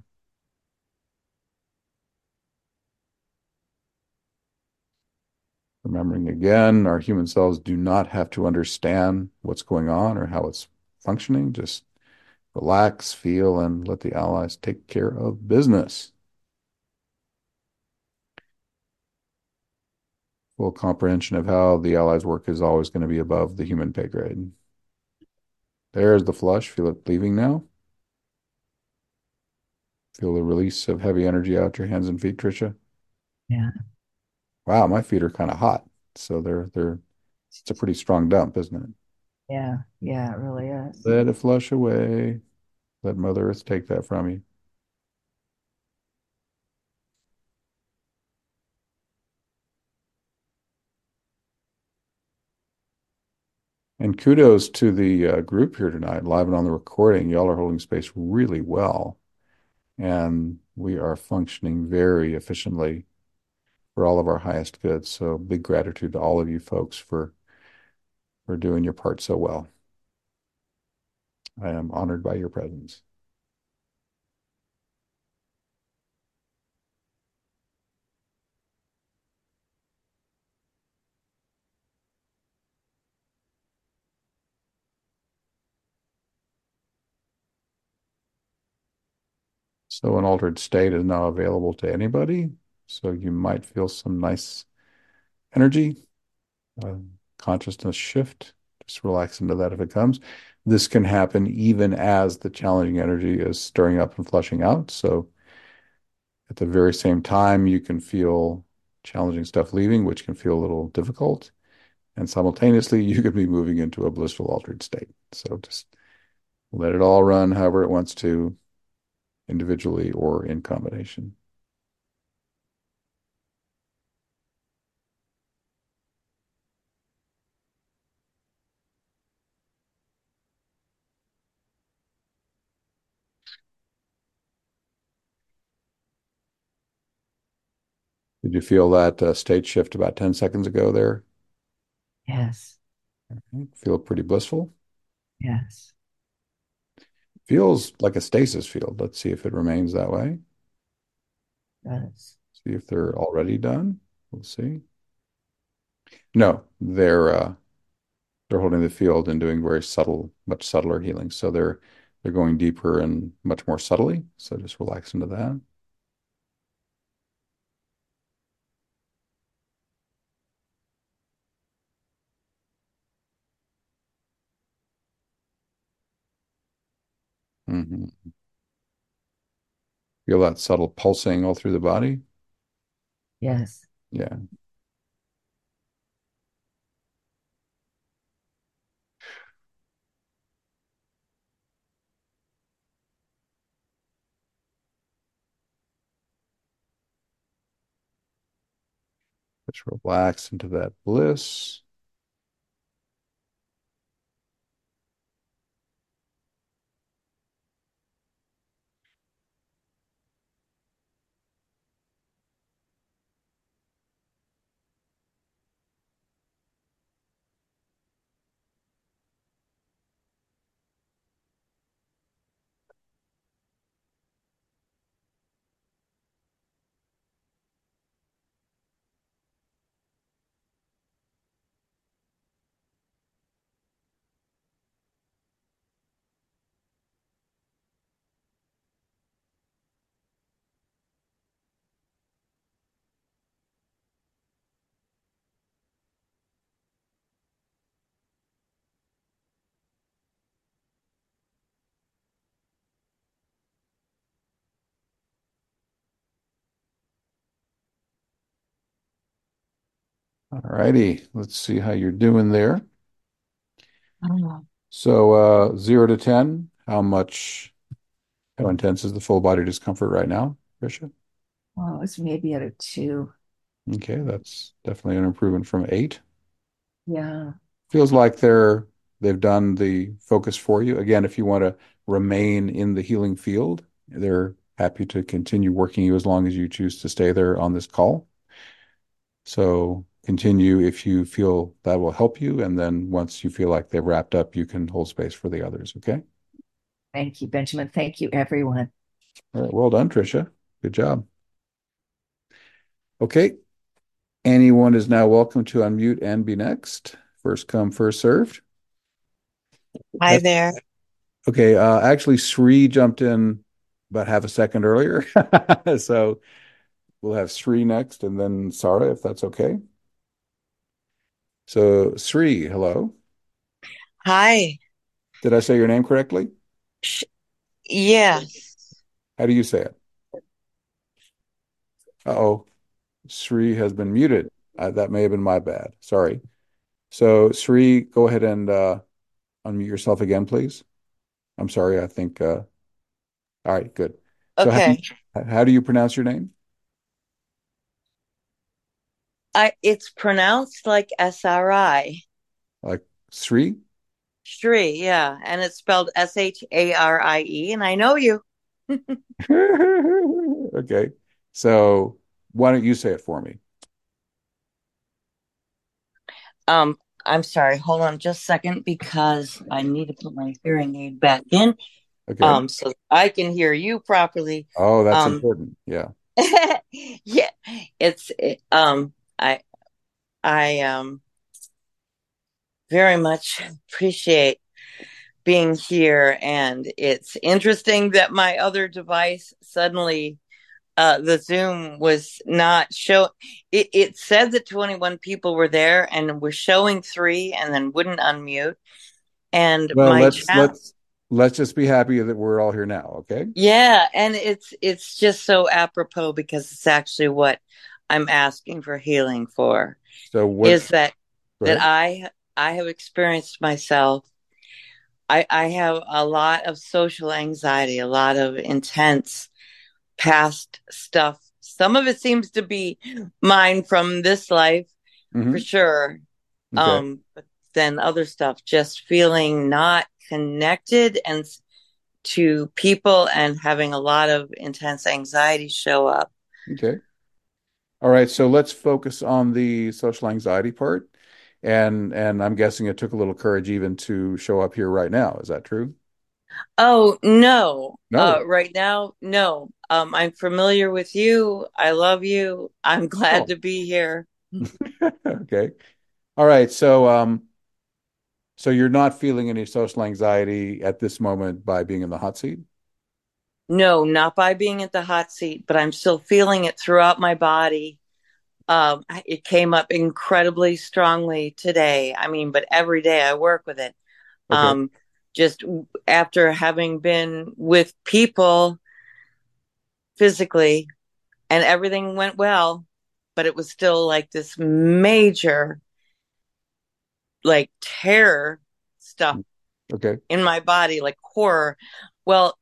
Remembering again, our human selves do not have to understand what's going on or how it's functioning. Just relax, feel, and let the allies take care of business. Full comprehension of how the allies work is always going to be above the human pay grade. There's the flush. Feel it leaving now. Feel the release of heavy energy out your hands and feet, Trisha.
Yeah.
Wow, my feet are kind of hot. So they're they're it's a pretty strong dump, isn't it?
Yeah. Yeah, it really is.
Let it flush away. Let Mother Earth take that from you. And kudos to the uh, group here tonight, live and on the recording. Y'all are holding space really well. And we are functioning very efficiently for all of our highest goods. So big gratitude to all of you folks for, for doing your part so well. I am honored by your presence. So an altered state is now available to anybody. So you might feel some nice energy, uh, consciousness shift. Just relax into that if it comes. This can happen even as the challenging energy is stirring up and flushing out. So at the very same time, you can feel challenging stuff leaving, which can feel a little difficult. And simultaneously, you could be moving into a blissful altered state. So just let it all run however it wants to, individually or in combination. Did you feel that uh, state shift about ten seconds ago there?
Yes.
Feel pretty blissful?
Yes.
Feels like a stasis field. Let's see if it remains that way.
Yes.
See if they're already done. We'll see. No, they're uh, they're holding the field and doing very subtle, much subtler healing. So they're they're going deeper and much more subtly. So just relax into that. Hmm. Feel that subtle pulsing all through the body.
Yes.
Yeah. Just relax into that bliss. All righty. Let's see how you're doing there.
Oh,
So uh, zero to ten, how much, how intense is the full body discomfort right now, Tricia?
well, it's maybe at a two.
Okay, that's definitely an improvement from eight.
Yeah.
Feels like they're they've done the focus for you. Again, if you want to remain in the healing field, they're happy to continue working you as long as you choose to stay there on this call. So continue if you feel that will help you, and then once you feel like they've wrapped up, you can hold space for the others. Okay.
Thank you, Benjamin. Thank you, everyone.
All right. Well done, Tricia. Good job. Okay. Anyone is now welcome to unmute and be next. First come, first served.
Hi there.
Okay, uh, actually, Sri jumped in about half a second earlier. So we'll have Sri next and then Sarah, if that's okay. So, Sri, hello.
Hi.
Did I say your name correctly?
Sh- Yeah.
How do you say it? Uh-oh, Sri has been muted. Uh, that may have been my bad. Sorry. So, Sri, go ahead and uh, unmute yourself again, please. I'm sorry. I think, uh, all right, good. So, how do you,
Okay.
how do you pronounce your name?
I it's pronounced like S R I.
Like Sri?
Shri, yeah. And it's spelled S H A R I E. And I know you.
Okay. So why don't you say it for me?
Um, I'm sorry. Hold on just a second because I need to put my hearing aid back in.
Okay.
Um, so I can hear you properly.
Oh, that's
Um,
important. Yeah.
yeah, it's it, um I I um very much appreciate being here, and it's interesting that my other device suddenly uh the Zoom was not show it, it said that twenty-one people were there and was showing three and then wouldn't unmute, and
Well,
my
let's
chat.
let's let's just be happy that we're all here now, okay?
Yeah, and it's it's just so apropos because it's actually what I'm asking for healing for,
So what,
is that
go
that
ahead.
I I have experienced myself. I, I have a lot of social anxiety, a lot of intense past stuff. Some of it seems to be mine from this life for
Hmm.
sure.
Okay.
Um, but then other stuff, just feeling not connected and to people and having a lot of intense anxiety show up.
Okay. All right. So let's focus on the social anxiety part. And and I'm guessing it took a little courage even to show up here right now. Is that true?
Oh no. Uh
No.
right now, no. Um, I'm familiar with you. I love you. I'm glad
Oh,
to be here.
okay. All right. So, um, so you're not feeling any social anxiety at this moment by being in the hot seat?
No, not by being at the hot seat, but I'm still feeling it throughout my body. Um, it came up incredibly strongly today. I mean, but every day I work with it.
Okay.
Um, just after having been with people physically and everything went well, but it was still like this major, like terror stuff
Okay.
in my body, like horror. Well,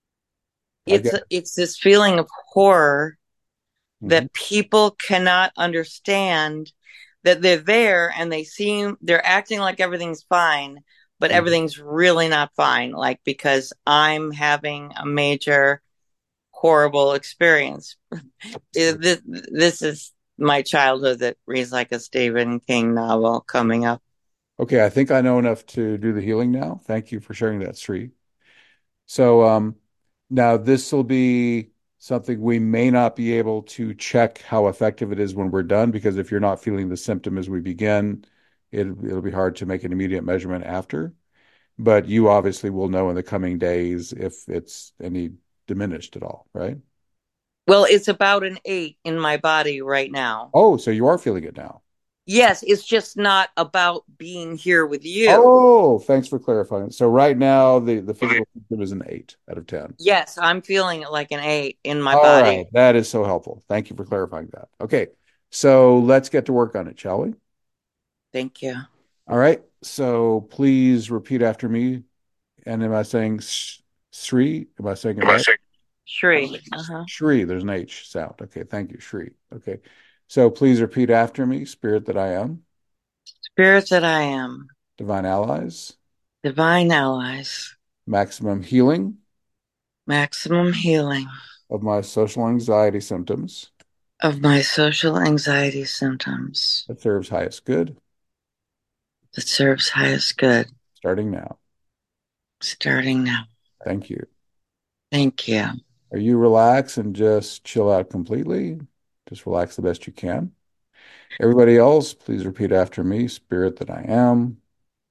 I
it's
get it.
it's this feeling of horror
Hmm.
that people cannot understand, that they're there and they seem they're acting like everything's fine, but
Hmm.
everything's really not fine, like because I'm having a major horrible experience. this, this is my childhood that reads like a Stephen King novel coming up.
Okay. I think I know enough to do the healing now. Thank you for sharing that, Sri. So, um, now this will be something we may not be able to check how effective it is when we're done, because if you're not feeling the symptom as we begin, it, it'll be hard to make an immediate measurement after. But you obviously will know in the coming days if it's any diminished at all, right?
Well, it's about an eight in my body right now.
Oh, so you are feeling it now.
Yes, it's just not about being here with you.
Oh, thanks for clarifying. So right now the the physical symptom is an eight out of ten.
Yes, I'm feeling it like an eight in my
All right,
body.
that is so helpful. Thank you for clarifying that. Okay, so let's get to work on it, shall we?
Thank you.
All right. So please repeat after me. And am I saying sh- Sri? Am I saying it right?
Shri. Uh-huh.
Shri. There's an H sound. Okay. Thank you, Shri. Okay. So please repeat after me. Spirit that I am,
Spirit that I am,
divine allies,
divine allies,
maximum healing
maximum healing
of my social anxiety symptoms
of my social anxiety symptoms
that serves highest good
that serves highest good
starting now.
starting now.
Thank you.
Thank you.
Are you relaxed and just chill out completely? Just relax the best you can. Everybody else, please repeat after me. Spirit that I am,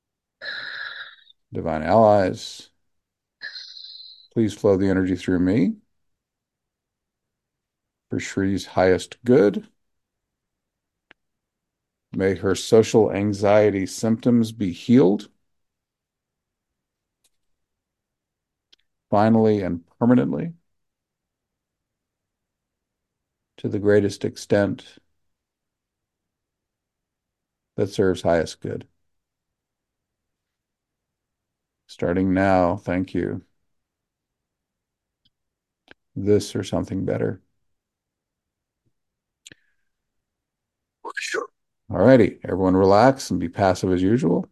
divine allies, please flow the energy through me for Shri's highest good. May her social anxiety symptoms be healed finally and permanently to the greatest extent that serves highest good. Starting now, thank you. This or something better. Sure. All righty, everyone relax and be passive as usual.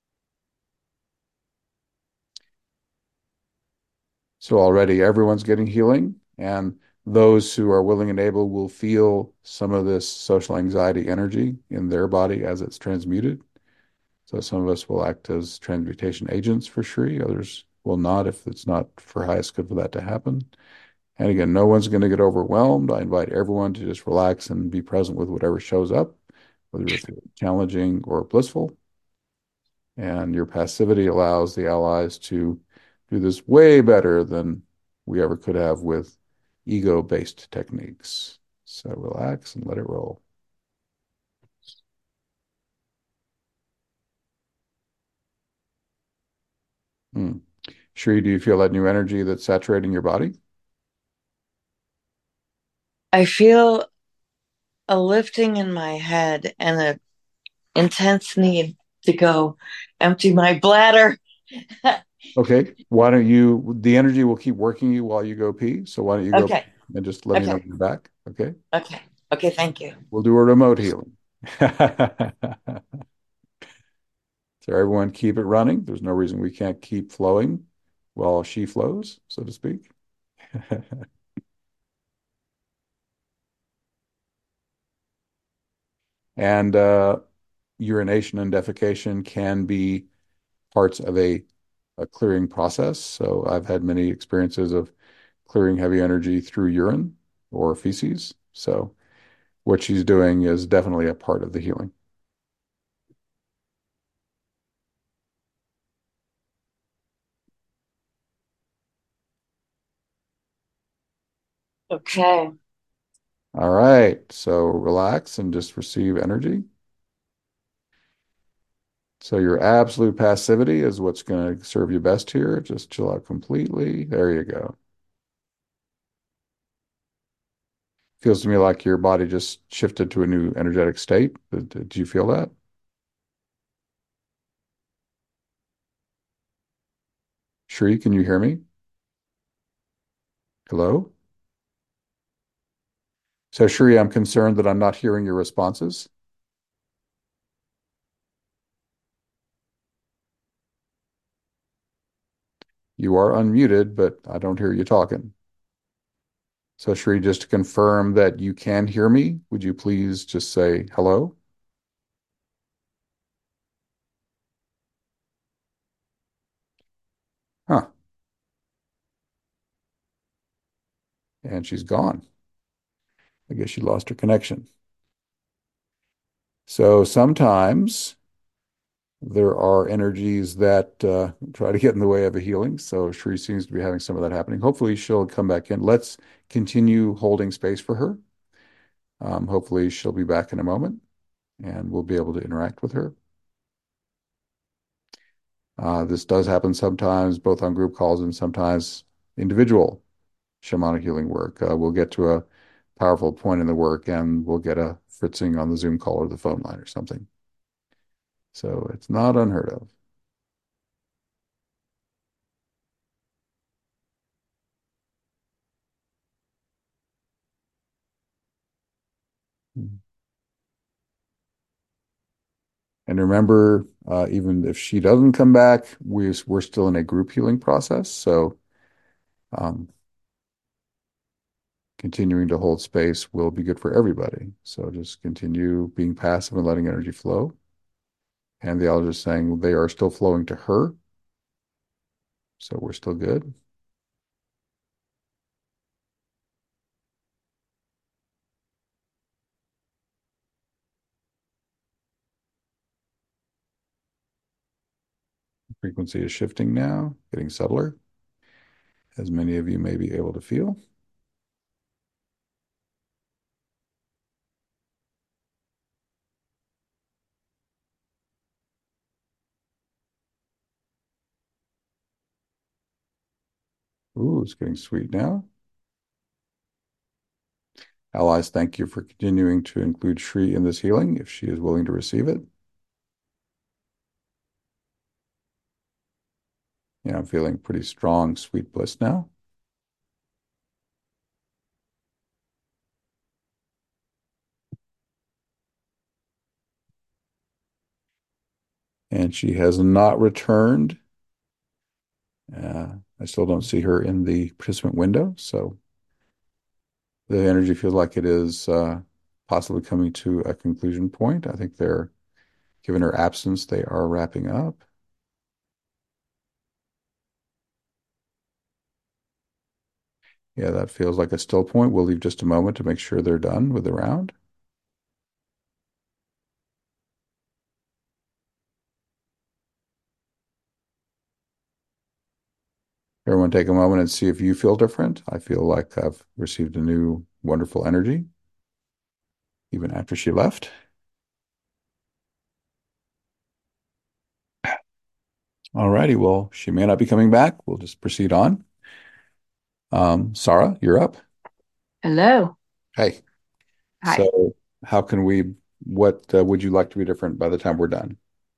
So already everyone's getting healing, and those who are willing and able will feel some of this social anxiety energy in their body as it's transmuted. So some of us will act as transmutation agents for Shri, others will not if it's not for highest good for that to happen. And again, no one's going to get overwhelmed. I invite everyone to just relax and be present with whatever shows up, whether it's challenging or blissful. And your passivity allows the allies to do this way better than we ever could have with ego-based techniques. So relax and let it roll. Hmm. Shri, do you feel that new energy that's saturating your body?
I feel a lifting in my head and an intense need to go empty my bladder.
Okay. Why don't you, the energy will keep working you while you go pee. So why don't you go
Okay.
and just let me know
Okay.
when you're back? Okay.
Okay. Okay. Thank you.
We'll do a remote healing. So everyone keep it running. There's no reason we can't keep flowing while she flows, so to speak. And uh, urination and defecation can be parts of a, a clearing process. So I've had many experiences of clearing heavy energy through urine or feces. So what she's doing is definitely a part of the healing.
Okay.
All right. So relax and just receive energy. So your absolute passivity is what's going to serve you best here. Just chill out completely. There you go. Feels to me like your body just shifted to a new energetic state. Did, did you feel that? Shri, can you hear me? Hello? So Shri, I'm concerned that I'm not hearing your responses. You are unmuted, but I don't hear you talking. So Shri, just to confirm that you can hear me, would you please just say hello? Huh. And she's gone. I guess she lost her connection. So sometimes there are energies that uh, try to get in the way of a healing. So Shri seems to be having some of that happening. Hopefully she'll come back in. Let's continue holding space for her. Um, hopefully she'll be back in a moment and we'll be able to interact with her. Uh, this does happen sometimes, both on group calls and sometimes individual shamanic healing work. Uh, we'll get to a powerful point in the work and we'll get a fritzing on the Zoom call or the phone line or something. So it's not unheard of. And remember, uh, even if she doesn't come back, we, we're still in a group healing process. So um, continuing to hold space will be good for everybody. So just continue being passive and letting energy flow. And the allergist is saying they are still flowing to her. So we're still good. Frequency is shifting now, getting subtler, as many of you may be able to feel. Ooh, it's getting sweet now. Allies, thank you for continuing to include Shri in this healing if she is willing to receive it. Yeah, I'm feeling pretty strong, sweet bliss now. And she has not returned. Uh, I still don't see her in the participant window, so the energy feels like it is uh, possibly coming to a conclusion point. I think they're, given her absence, they are wrapping up. Yeah, that feels like a still point. We'll leave just a moment to make sure they're done with the round. Everyone take a moment and see if you feel different. I feel like I've received a new wonderful energy, even after she left. All righty, well, she may not be coming back. We'll just proceed on. Um, Sarah, you're up.
Hello.
Hey.
Hi.
So how can we, what uh, would you like to be different by the time we're done?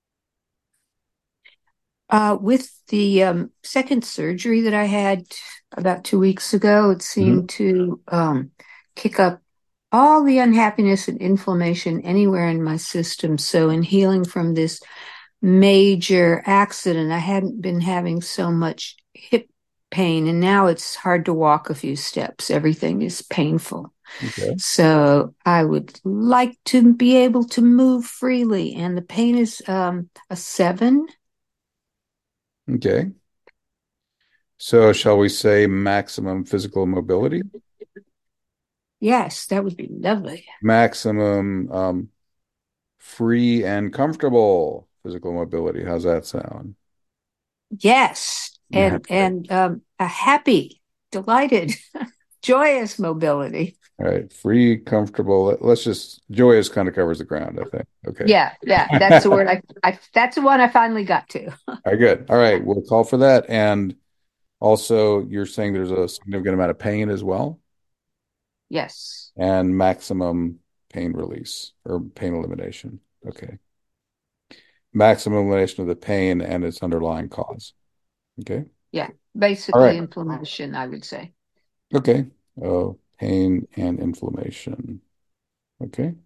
Uh, with the um, second surgery that I had about two weeks ago, it seemed to um, kick up all the unhappiness and inflammation anywhere in my system. So in healing from this major accident, I hadn't been having so much hip pain, and now it's hard to walk a few steps. Everything is painful.
Okay.
So I would like to be able to move freely, and the pain is um, a seven.
Okay. So shall we say maximum physical mobility?
Yes, that would be lovely.
Maximum um, free and comfortable physical mobility. How's that sound?
Yes, and
Okay.
and um, a happy, delighted, joyous mobility.
All right. Free, comfortable. Let- Let's just, joyous kind of covers the ground, I think. Okay.
Yeah, yeah, that's the word I, I that's the one I finally got to.
All right, good. All right. We'll call for that. And also, you're saying there's a significant amount of pain as well,
Yes.
and maximum pain release or pain elimination. Okay. Maximum elimination of the pain and its underlying cause. Okay.
Yeah,
All
basically
right.
inflammation, I would say.
Okay. Oh, pain and inflammation. Okay.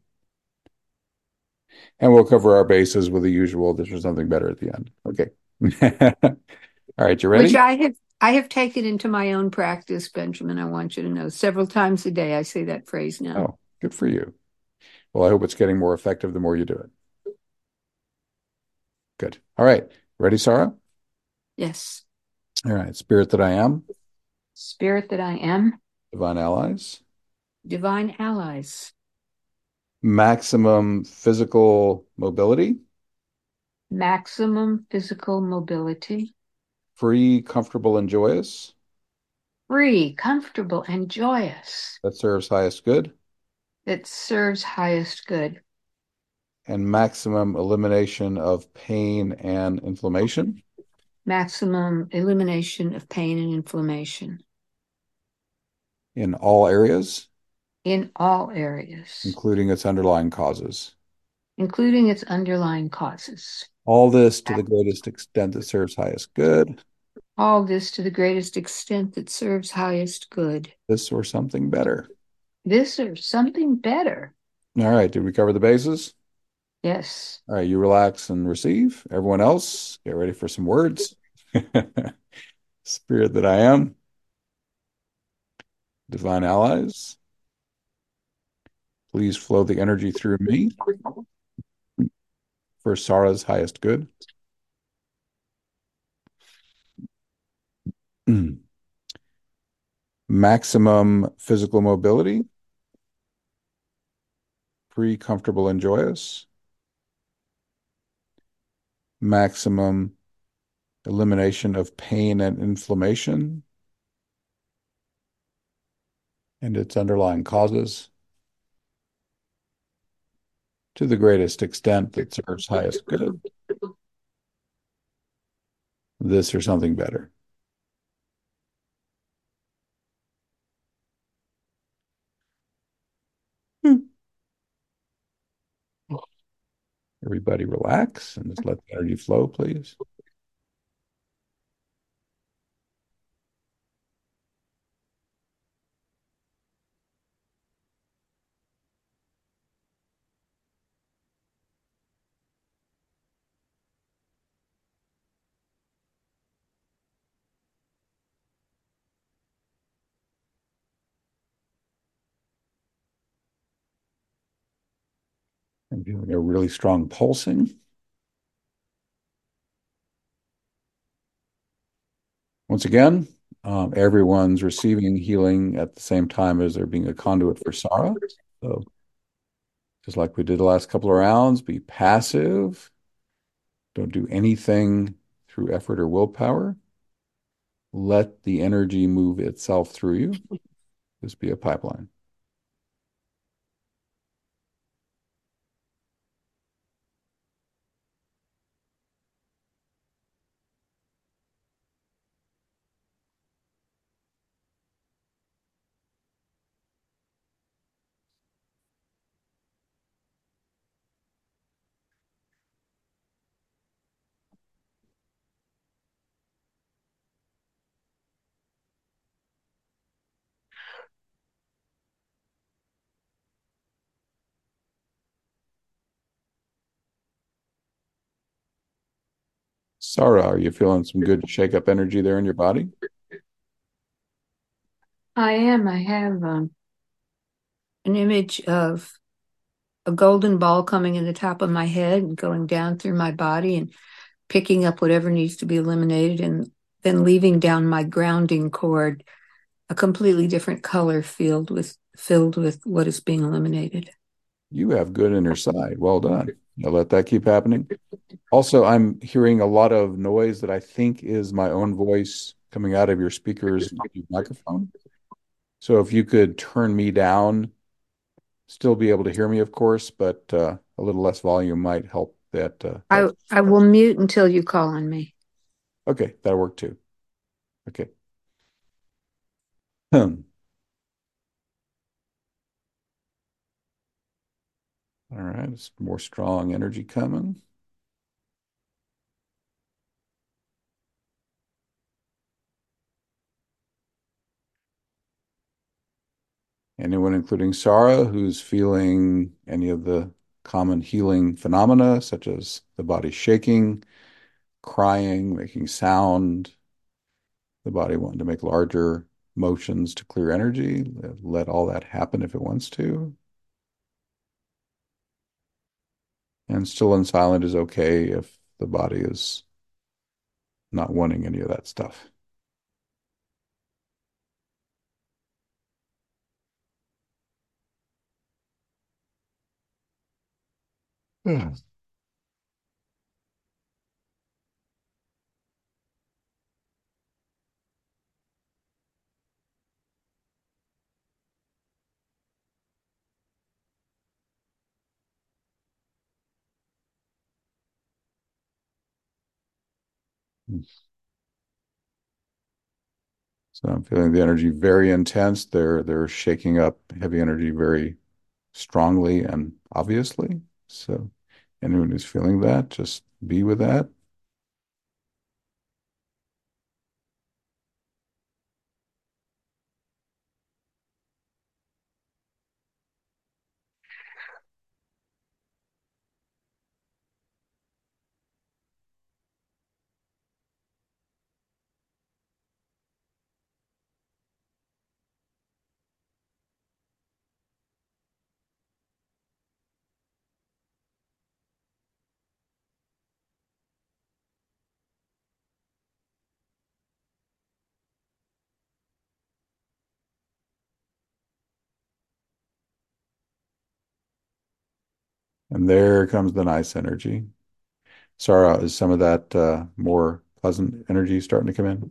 And we'll cover our bases with the usual. This is something better at the end. Okay. All right. You
Which
ready?
I have I have taken into my own practice, Benjamin. I want you to know several times a day I say that phrase now.
Oh, good for you. Well, I hope it's getting more effective the more you do it. Good. All right. Ready, Sarah?
Yes.
All right. Spirit that I am,
Spirit that I am,
divine allies,
divine allies,
maximum physical mobility,
maximum physical mobility,
free, comfortable, and joyous,
free, comfortable, and joyous,
that serves highest good,
that serves highest good,
and maximum elimination of pain and inflammation
maximum elimination of pain and inflammation
in all areas,
in all areas,
including its underlying causes.
including its underlying causes.
All this to the greatest extent that serves highest good,
All this to the greatest extent that serves highest good.
this or something better.
This or something better.
All right. Did we cover the bases?
Yes.
All right. You relax and receive. Everyone else, get ready for some words. Spirit that I am, divine allies, please flow the energy through me for Sarah's highest good. Maximum physical mobility, free, comfortable, and joyous. Maximum elimination of pain and inflammation and its underlying causes to the greatest extent that serves highest good. This or something better. Everybody relax and just let the energy flow, please. I'm feeling a really strong pulsing. Once again, um, everyone's receiving healing at the same time as they're being a conduit for Sarah. So just like we did the last couple of rounds, be passive. Don't do anything through effort or willpower. Let the energy move itself through you. Just be a pipeline. Sarah, are you feeling some good shake up energy there in your body?
I am. I have um, an image of a golden ball coming in the top of my head and going down through my body and picking up whatever needs to be eliminated in then leaving down my grounding cord a completely different color filled with filled with what is being eliminated.
You have good inner sight. Well done. I'll let that keep happening. Also, I'm hearing a lot of noise that I think is my own voice coming out of your speakers and your microphone. So if you could turn me down, still be able to hear me, of course, but uh, a little less volume might help that. Uh,
I, I will mute until you call on me.
Okay, that'll work too. Okay. Hmm. All right, it's more strong energy coming. Anyone, including Sarah, who's feeling any of the common healing phenomena, such as the body shaking, crying, making sound, the body wanting to make larger motions to clear energy, let, let all that happen if it wants to. And still and silent is okay if the body is not wanting any of that stuff. Yeah. So I'm feeling the energy very intense. They're they're shaking up heavy energy very strongly and obviously. So anyone who's feeling that, just be with that. And there comes the nice energy. Sarah, is some of that uh, more pleasant energy starting to come in?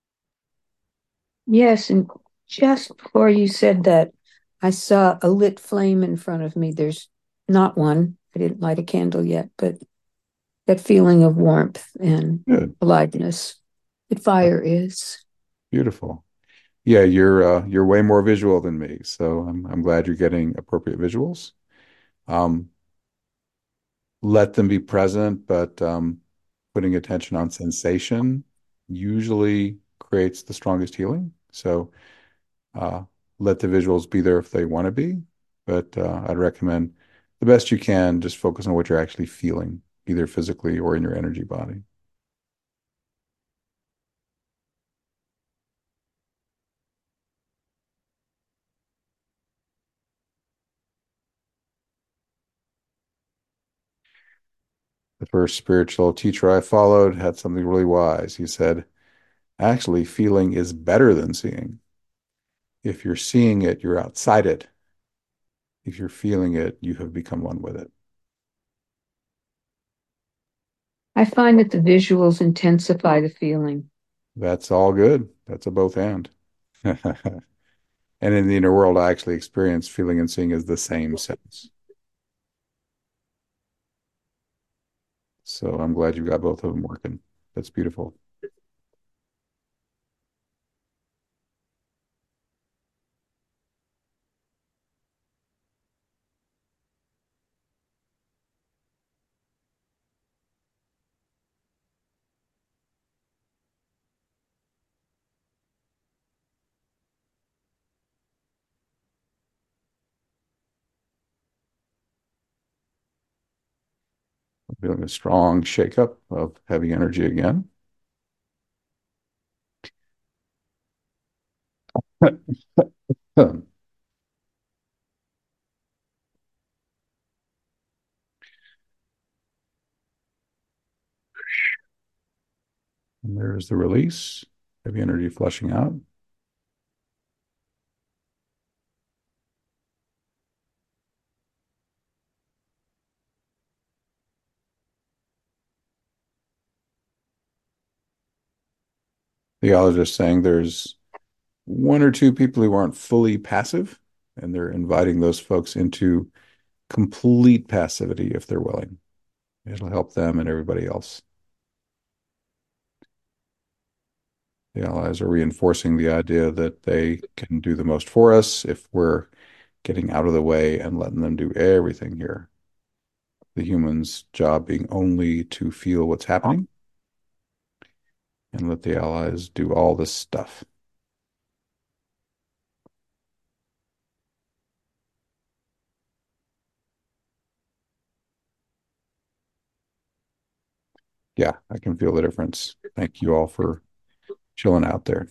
Yes, and just before you said that, I saw a lit flame in front of me. There's not one. I didn't light a candle yet, but that feeling of warmth and
Good.
aliveness that fire is.
Beautiful. Yeah, you're uh, you're way more visual than me, so I'm I'm glad you're getting appropriate visuals. Um, let them be present, but um, putting attention on sensation usually creates the strongest healing. So uh, let the visuals be there if they want to be, but uh, I'd recommend the best you can just focus on what you're actually feeling, either physically or in your energy body. The first spiritual teacher I followed had something really wise. He said, actually, feeling is better than seeing. If you're seeing it, you're outside it. If you're feeling it, you have become one with it.
I find that the visuals intensify the feeling.
That's all good. That's a both and. And in the inner world, I actually experience feeling and seeing as the same sense. So I'm glad you've got both of them working. That's beautiful. I'm feeling a strong shakeup of heavy energy again. And There's the release, heavy energy flushing out. The ologist saying there's one or two people who aren't fully passive, and they're inviting those folks into complete passivity if they're willing. It'll help them and everybody else. The allies are reinforcing the idea that they can do the most for us if we're getting out of the way and letting them do everything here. The humans' job being only to feel what's happening and let the allies do all this stuff. Yeah, I can feel the difference. Thank you all for chilling out there.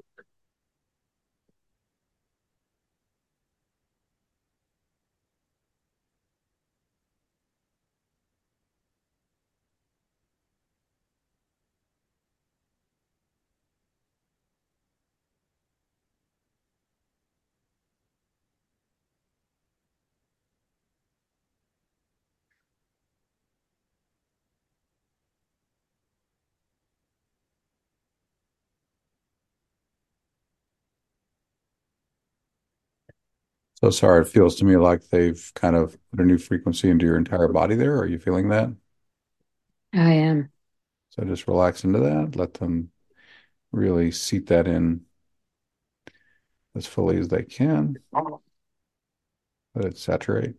So sorry, it feels to me like they've kind of put a new frequency into your entire body there. Are you feeling that?
I am.
So just relax into that. Let them really seat that in as fully as they can. Let it saturate.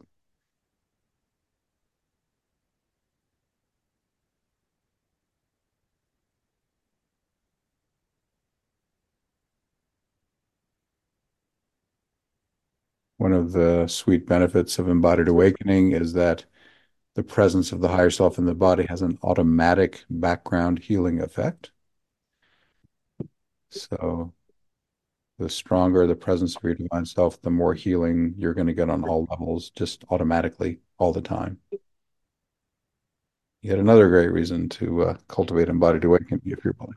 One of the sweet benefits of embodied awakening is that the presence of the higher self in the body has an automatic background healing effect. So the stronger the presence of your divine self, the more healing you're going to get on all levels, just automatically, all the time. Yet another great reason to uh, cultivate embodied awakening if you're willing.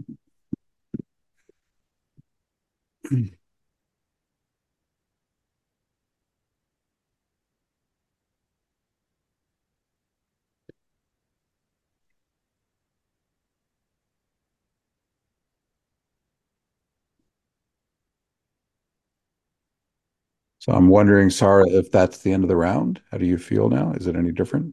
So I'm wondering, Sarah, if that's the end of the round. How do you feel now? Is it any different?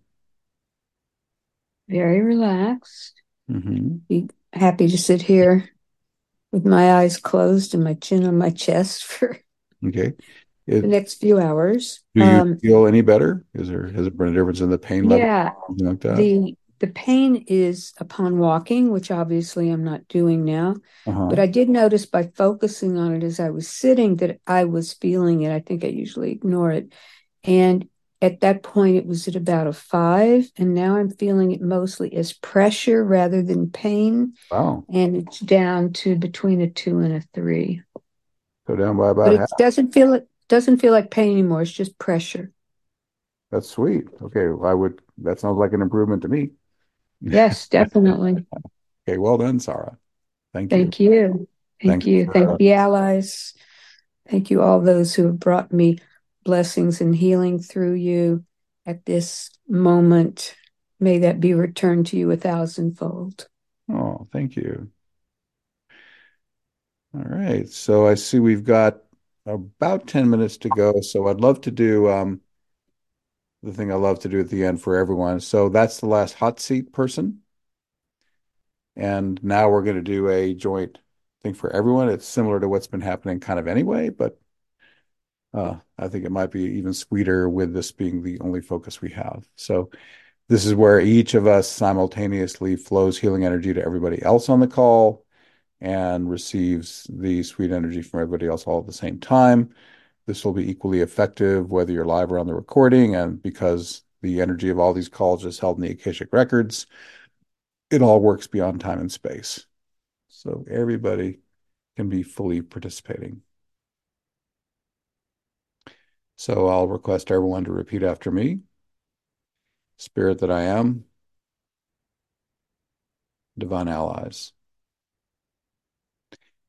Very relaxed.
Mm-hmm.
Be happy to sit here with my eyes closed and my chin on my chest for
Okay.
the
It,
next few hours.
do you
Um,
feel any better? Is there has it been a difference in the pain level?
yeah,
Something like that?
the the pain is upon walking, which obviously I'm not doing now.
Uh-huh.
But I did notice by focusing on it as I was sitting that I was feeling it. I think I usually ignore it. And at that point, it was at about a five. And now I'm feeling it mostly as pressure rather than pain.
Wow.
And it's down to between a two and a three.
Go down by about
But it
half.
doesn't feel it doesn't feel like pain anymore. It's just pressure.
That's sweet. Okay, well, I would. That sounds like an improvement to me.
Yes, definitely.
Okay, well done, Sarah. Thank you.
Thank you. Thank
Thanks
you.
for,
Thank
uh,
the allies. Thank you, all those who have brought me blessings and healing through you at this moment. May that be returned to you a thousandfold.
Oh, thank you. All right. So I see we've got about ten minutes to go. So I'd love to do um, the thing I love to do at the end for everyone. So that's the last hot seat person. And now we're going to do a joint thing for everyone. It's similar to what's been happening kind of anyway, but uh, I think it might be even sweeter with this being the only focus we have. So this is where each of us simultaneously flows healing energy to everybody else on the call and receives the sweet energy from everybody else all at the same time. This will be equally effective whether you're live or on the recording, and because the energy of all these calls is held in the Akashic records, it all works beyond time and space. So everybody can be fully participating. So I'll request everyone to repeat after me. Spirit that I am, divine allies.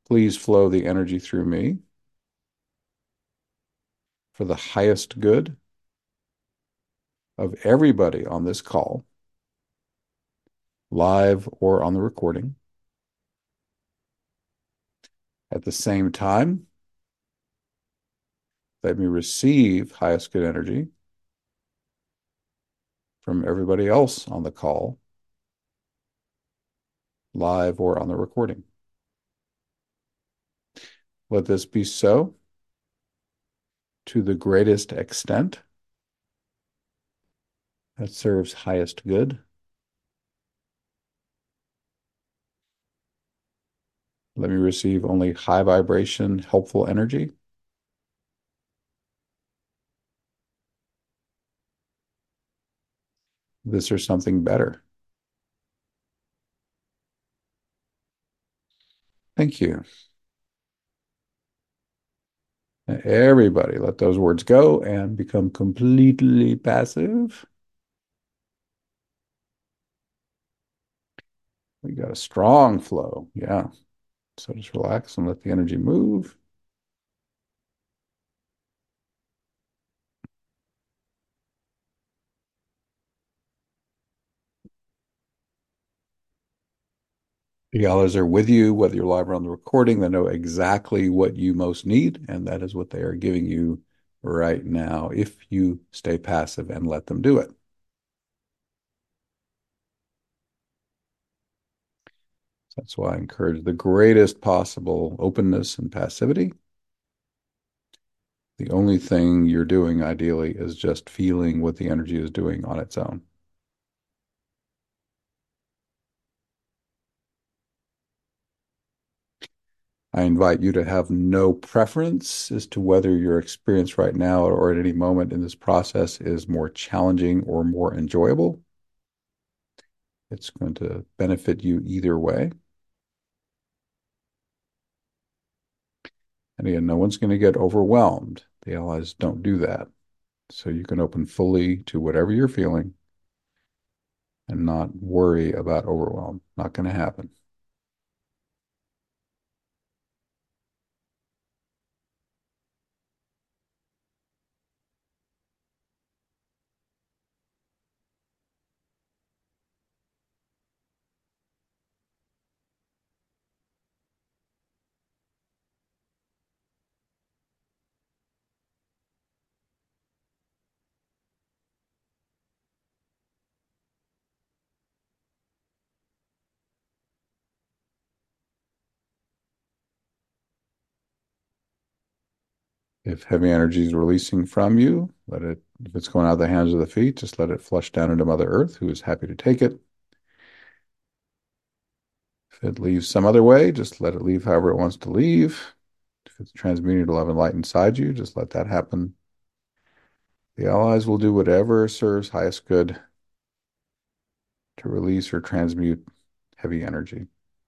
Please flow the energy through me for the highest good of everybody on this call, live or on the recording. At the same time, let me receive highest good energy from everybody else on the call, live or on the recording. Let this be so to the greatest extent that serves highest good. Let me receive only high vibration, helpful energy. This or something better. Thank you. Everybody, let those words go and become completely passive. We got a strong flow. Yeah. So just relax and let the energy move. The galas are with you, whether you're live or on the recording. They know exactly what you most need, and that is what they are giving you right now if you stay passive and let them do it. That's why I encourage the greatest possible openness and passivity. The only thing you're doing, ideally, is just feeling what the energy is doing on its own. I invite you to have no preference as to whether your experience right now or at any moment in this process is more challenging or more enjoyable. It's going to benefit you either way. And again, no one's going to get overwhelmed. The allies don't do that. So you can open fully to whatever you're feeling and not worry about overwhelm. Not going to happen. If heavy energy is releasing from you, let it, if it's going out of the hands of the feet, just let it flush down into Mother Earth, who is happy to take it. If it leaves some other way, just let it leave however it wants to leave. If it's transmuting to love and light inside you, just let that happen. The allies will do whatever serves highest good to release or transmute heavy energy.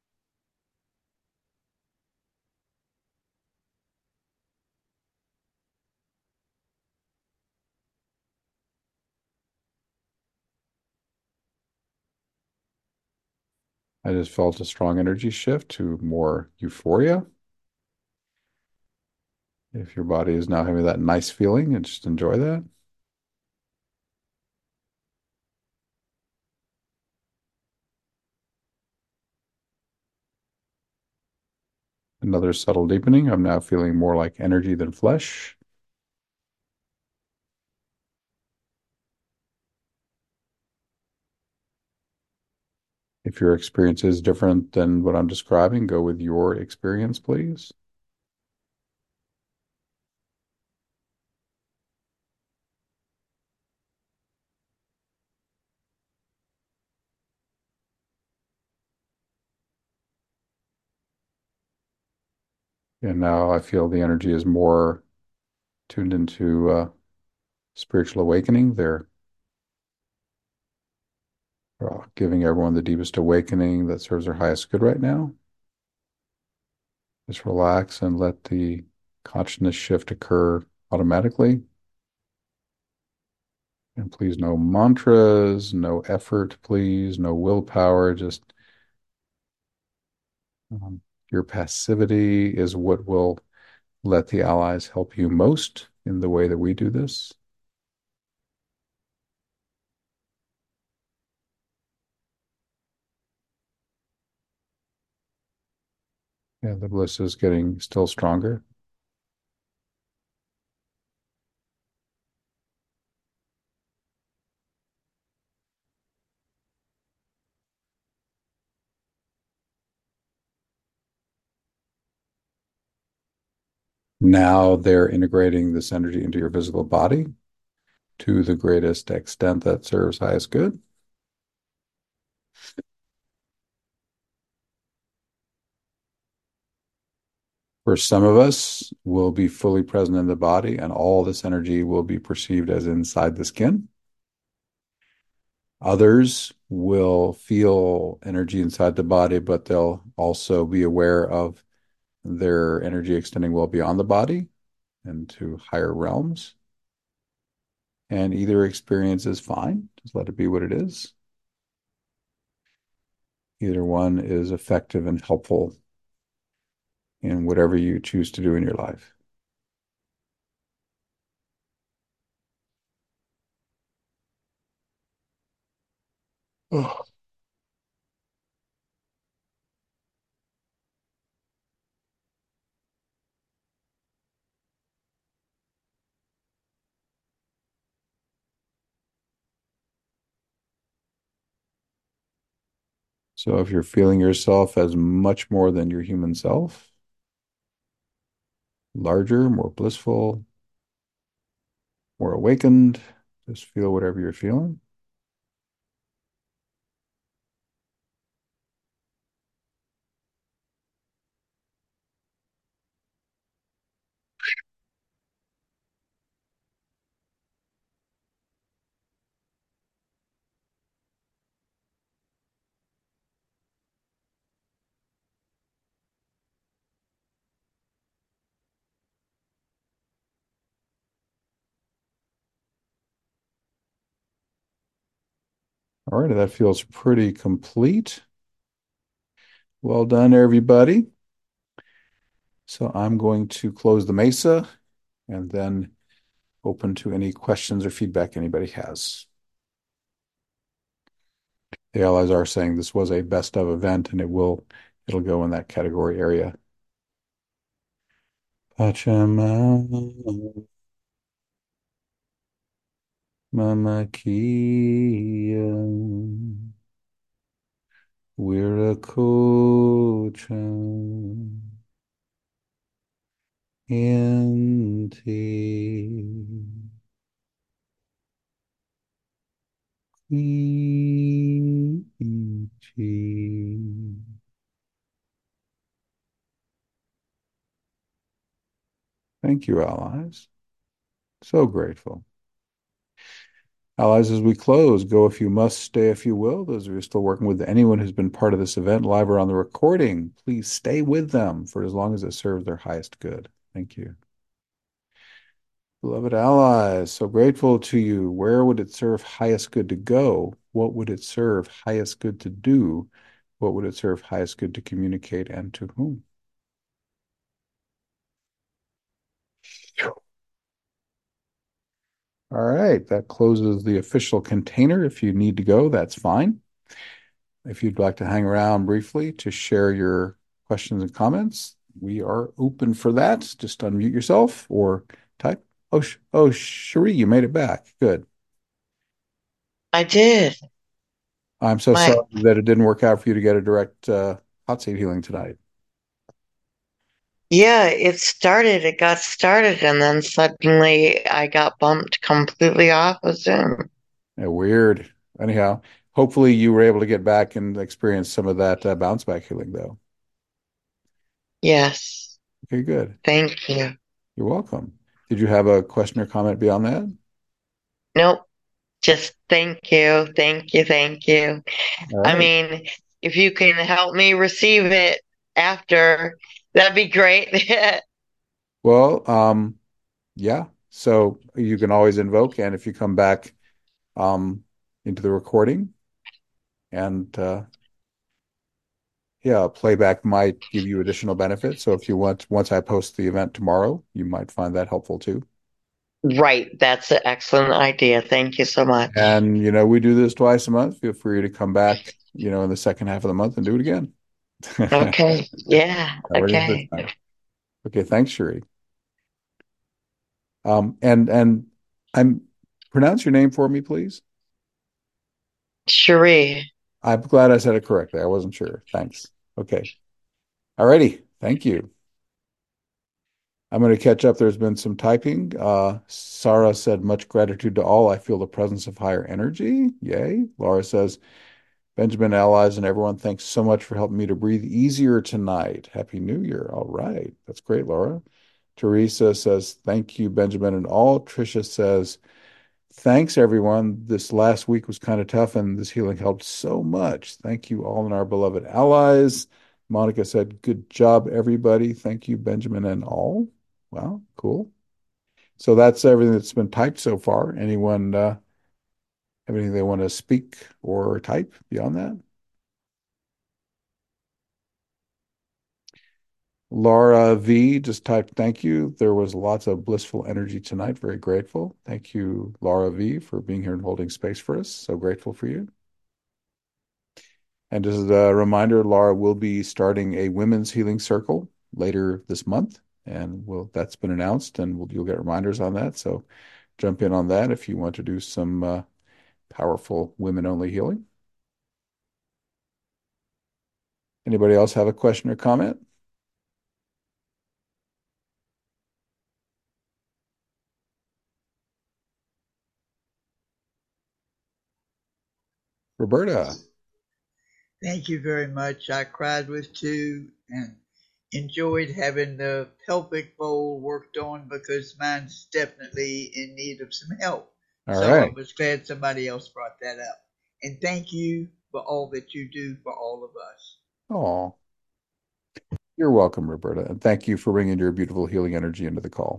I just felt a strong energy shift to more euphoria. If your body is now having that nice feeling, and just enjoy that. Another subtle deepening. I'm now feeling more like energy than flesh. If your experience is different than what I'm describing, go with your experience, please. And now I feel the energy is more tuned into uh, spiritual awakening. They're uh, giving everyone the deepest awakening that serves their highest good right now. Just relax and let the consciousness shift occur automatically. And please, no mantras, no effort, please, no willpower, just um, Your passivity is what will let the allies help you most in the way that we do this. And the bliss is getting still stronger. Now they're integrating this energy into your physical body to the greatest extent that serves highest good. For some of us, we'll be fully present in the body, and all this energy will be perceived as inside the skin. Others will feel energy inside the body, but they'll also be aware of their energy extending well beyond the body and to higher realms. And either experience is fine. Just let it be what it is. Either one is effective and helpful in whatever you choose to do in your life. Oh. So if you're feeling yourself as much more than your human self, larger, more blissful, more awakened, just feel whatever you're feeling. All right, that feels pretty complete. Well done, everybody. So I'm going to close the mesa and then open to any questions or feedback anybody has. The allies are saying this was a best of event, and it will it'll go in that category area. Pachamama, Mama Kia, Wiracocha, Inti, Ichi. Thank you, allies. So grateful. Allies, as we close, go if you must, stay if you will. Those of you still working with anyone who's been part of this event, live or on the recording, please stay with them for as long as it serves their highest good. Thank you. Beloved allies, so grateful to you. Where would it serve highest good to go? What would it serve highest good to do? What would it serve highest good to communicate, and to whom? All right, that closes the official container. If you need to go, that's fine. If you'd like to hang around briefly to share your questions and comments, we are open for that. Just unmute yourself or type. Oh, oh, Cherie, you made it back. Good.
I did.
I'm so
My,
sorry that it didn't work out for you to get a direct uh, hot seat healing tonight.
yeah, it started, it got started, and then suddenly I got bumped completely off of Zoom.
Yeah, weird. Anyhow, hopefully you were able to get back and experience some of that uh, bounce back healing, though.
Yes.
Okay, good.
Thank you.
You're welcome. Did you have a question or comment beyond that?
Nope. Just thank you, thank you, thank you.
All
I
right.
mean, if you can help me receive it after, that'd be great.
Well, um, yeah. So you can always invoke, and if you come back um, into the recording and uh, yeah, playback might give you additional benefits. So if you want, once I post the event tomorrow, you might find that helpful too.
Right. That's an excellent idea. Thank you so much.
And, you know, we do this twice a month. Feel free to come back, you know, in the second half of the month and do it again.
Okay. Yeah.
Already this
Okay.
time. Okay, thanks, Sheree. Um, and and I'm pronounce your name for me, please.
Cherie.
I'm glad I said it correctly. I wasn't sure. Thanks. Okay. Alrighty. Thank you. I'm going to catch up. There's been some typing. Uh, Sarah said, much gratitude to all. I feel the presence of higher energy. Yay. Laura says, Benjamin, allies, and everyone, thanks so much for helping me to breathe easier tonight. Happy New Year. All right. That's great, Laura. Teresa says, thank you, Benjamin, and all. Tricia says, thanks, everyone. This last week was kind of tough, and this healing helped so much. Thank you all and our beloved allies. Monica said, good job, everybody. Thank you, Benjamin and all. Wow, cool. So that's everything that's been typed so far. Anyone uh, have anything they want to speak or type beyond that? Laura V just typed, thank you. There was lots of blissful energy tonight. Very grateful. Thank you, Laura V, for being here and holding space for us. So grateful for you. And just a reminder, Laura will be starting a women's healing circle later this month. And we'll, that's been announced, and we'll, you'll get reminders on that. So jump in on that if you want to do some uh, powerful women-only healing. Anybody else have a question or comment? Roberta.
Thank you very much. I cried with two and enjoyed having the pelvic bowl worked on because mine's definitely in need of some help.
All
So I
right.
was glad somebody else brought that up. And thank you for all that you do for all of us.
Oh, you're welcome, Roberta. And thank you for bringing your beautiful healing energy into the call.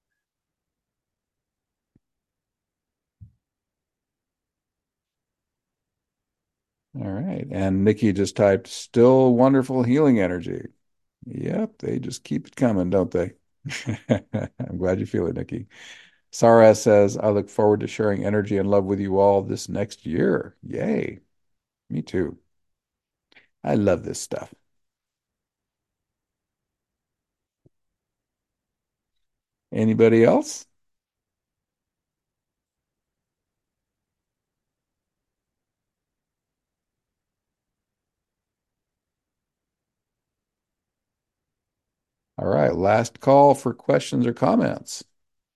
All right. And Nikki just typed, still wonderful healing energy. Yep, they just keep it coming, don't they? I'm glad you feel it, Nikki. Sarah says, I look forward to sharing energy and love with you all this next year. Yay. Me too. I love this stuff. Anybody else? All right, last call for questions or comments.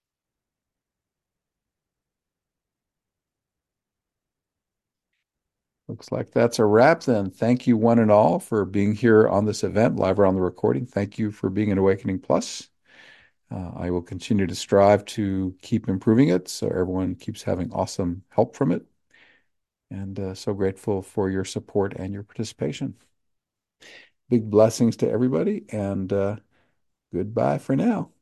Looks like that's a wrap then. Thank you one and all for being here on this event, live or on the recording. Thank you for being an Awakening Plus. Uh, I will continue to strive to keep improving it so everyone keeps having awesome help from it. And uh, so grateful for your support and your participation. Big blessings to everybody, and uh, goodbye for now.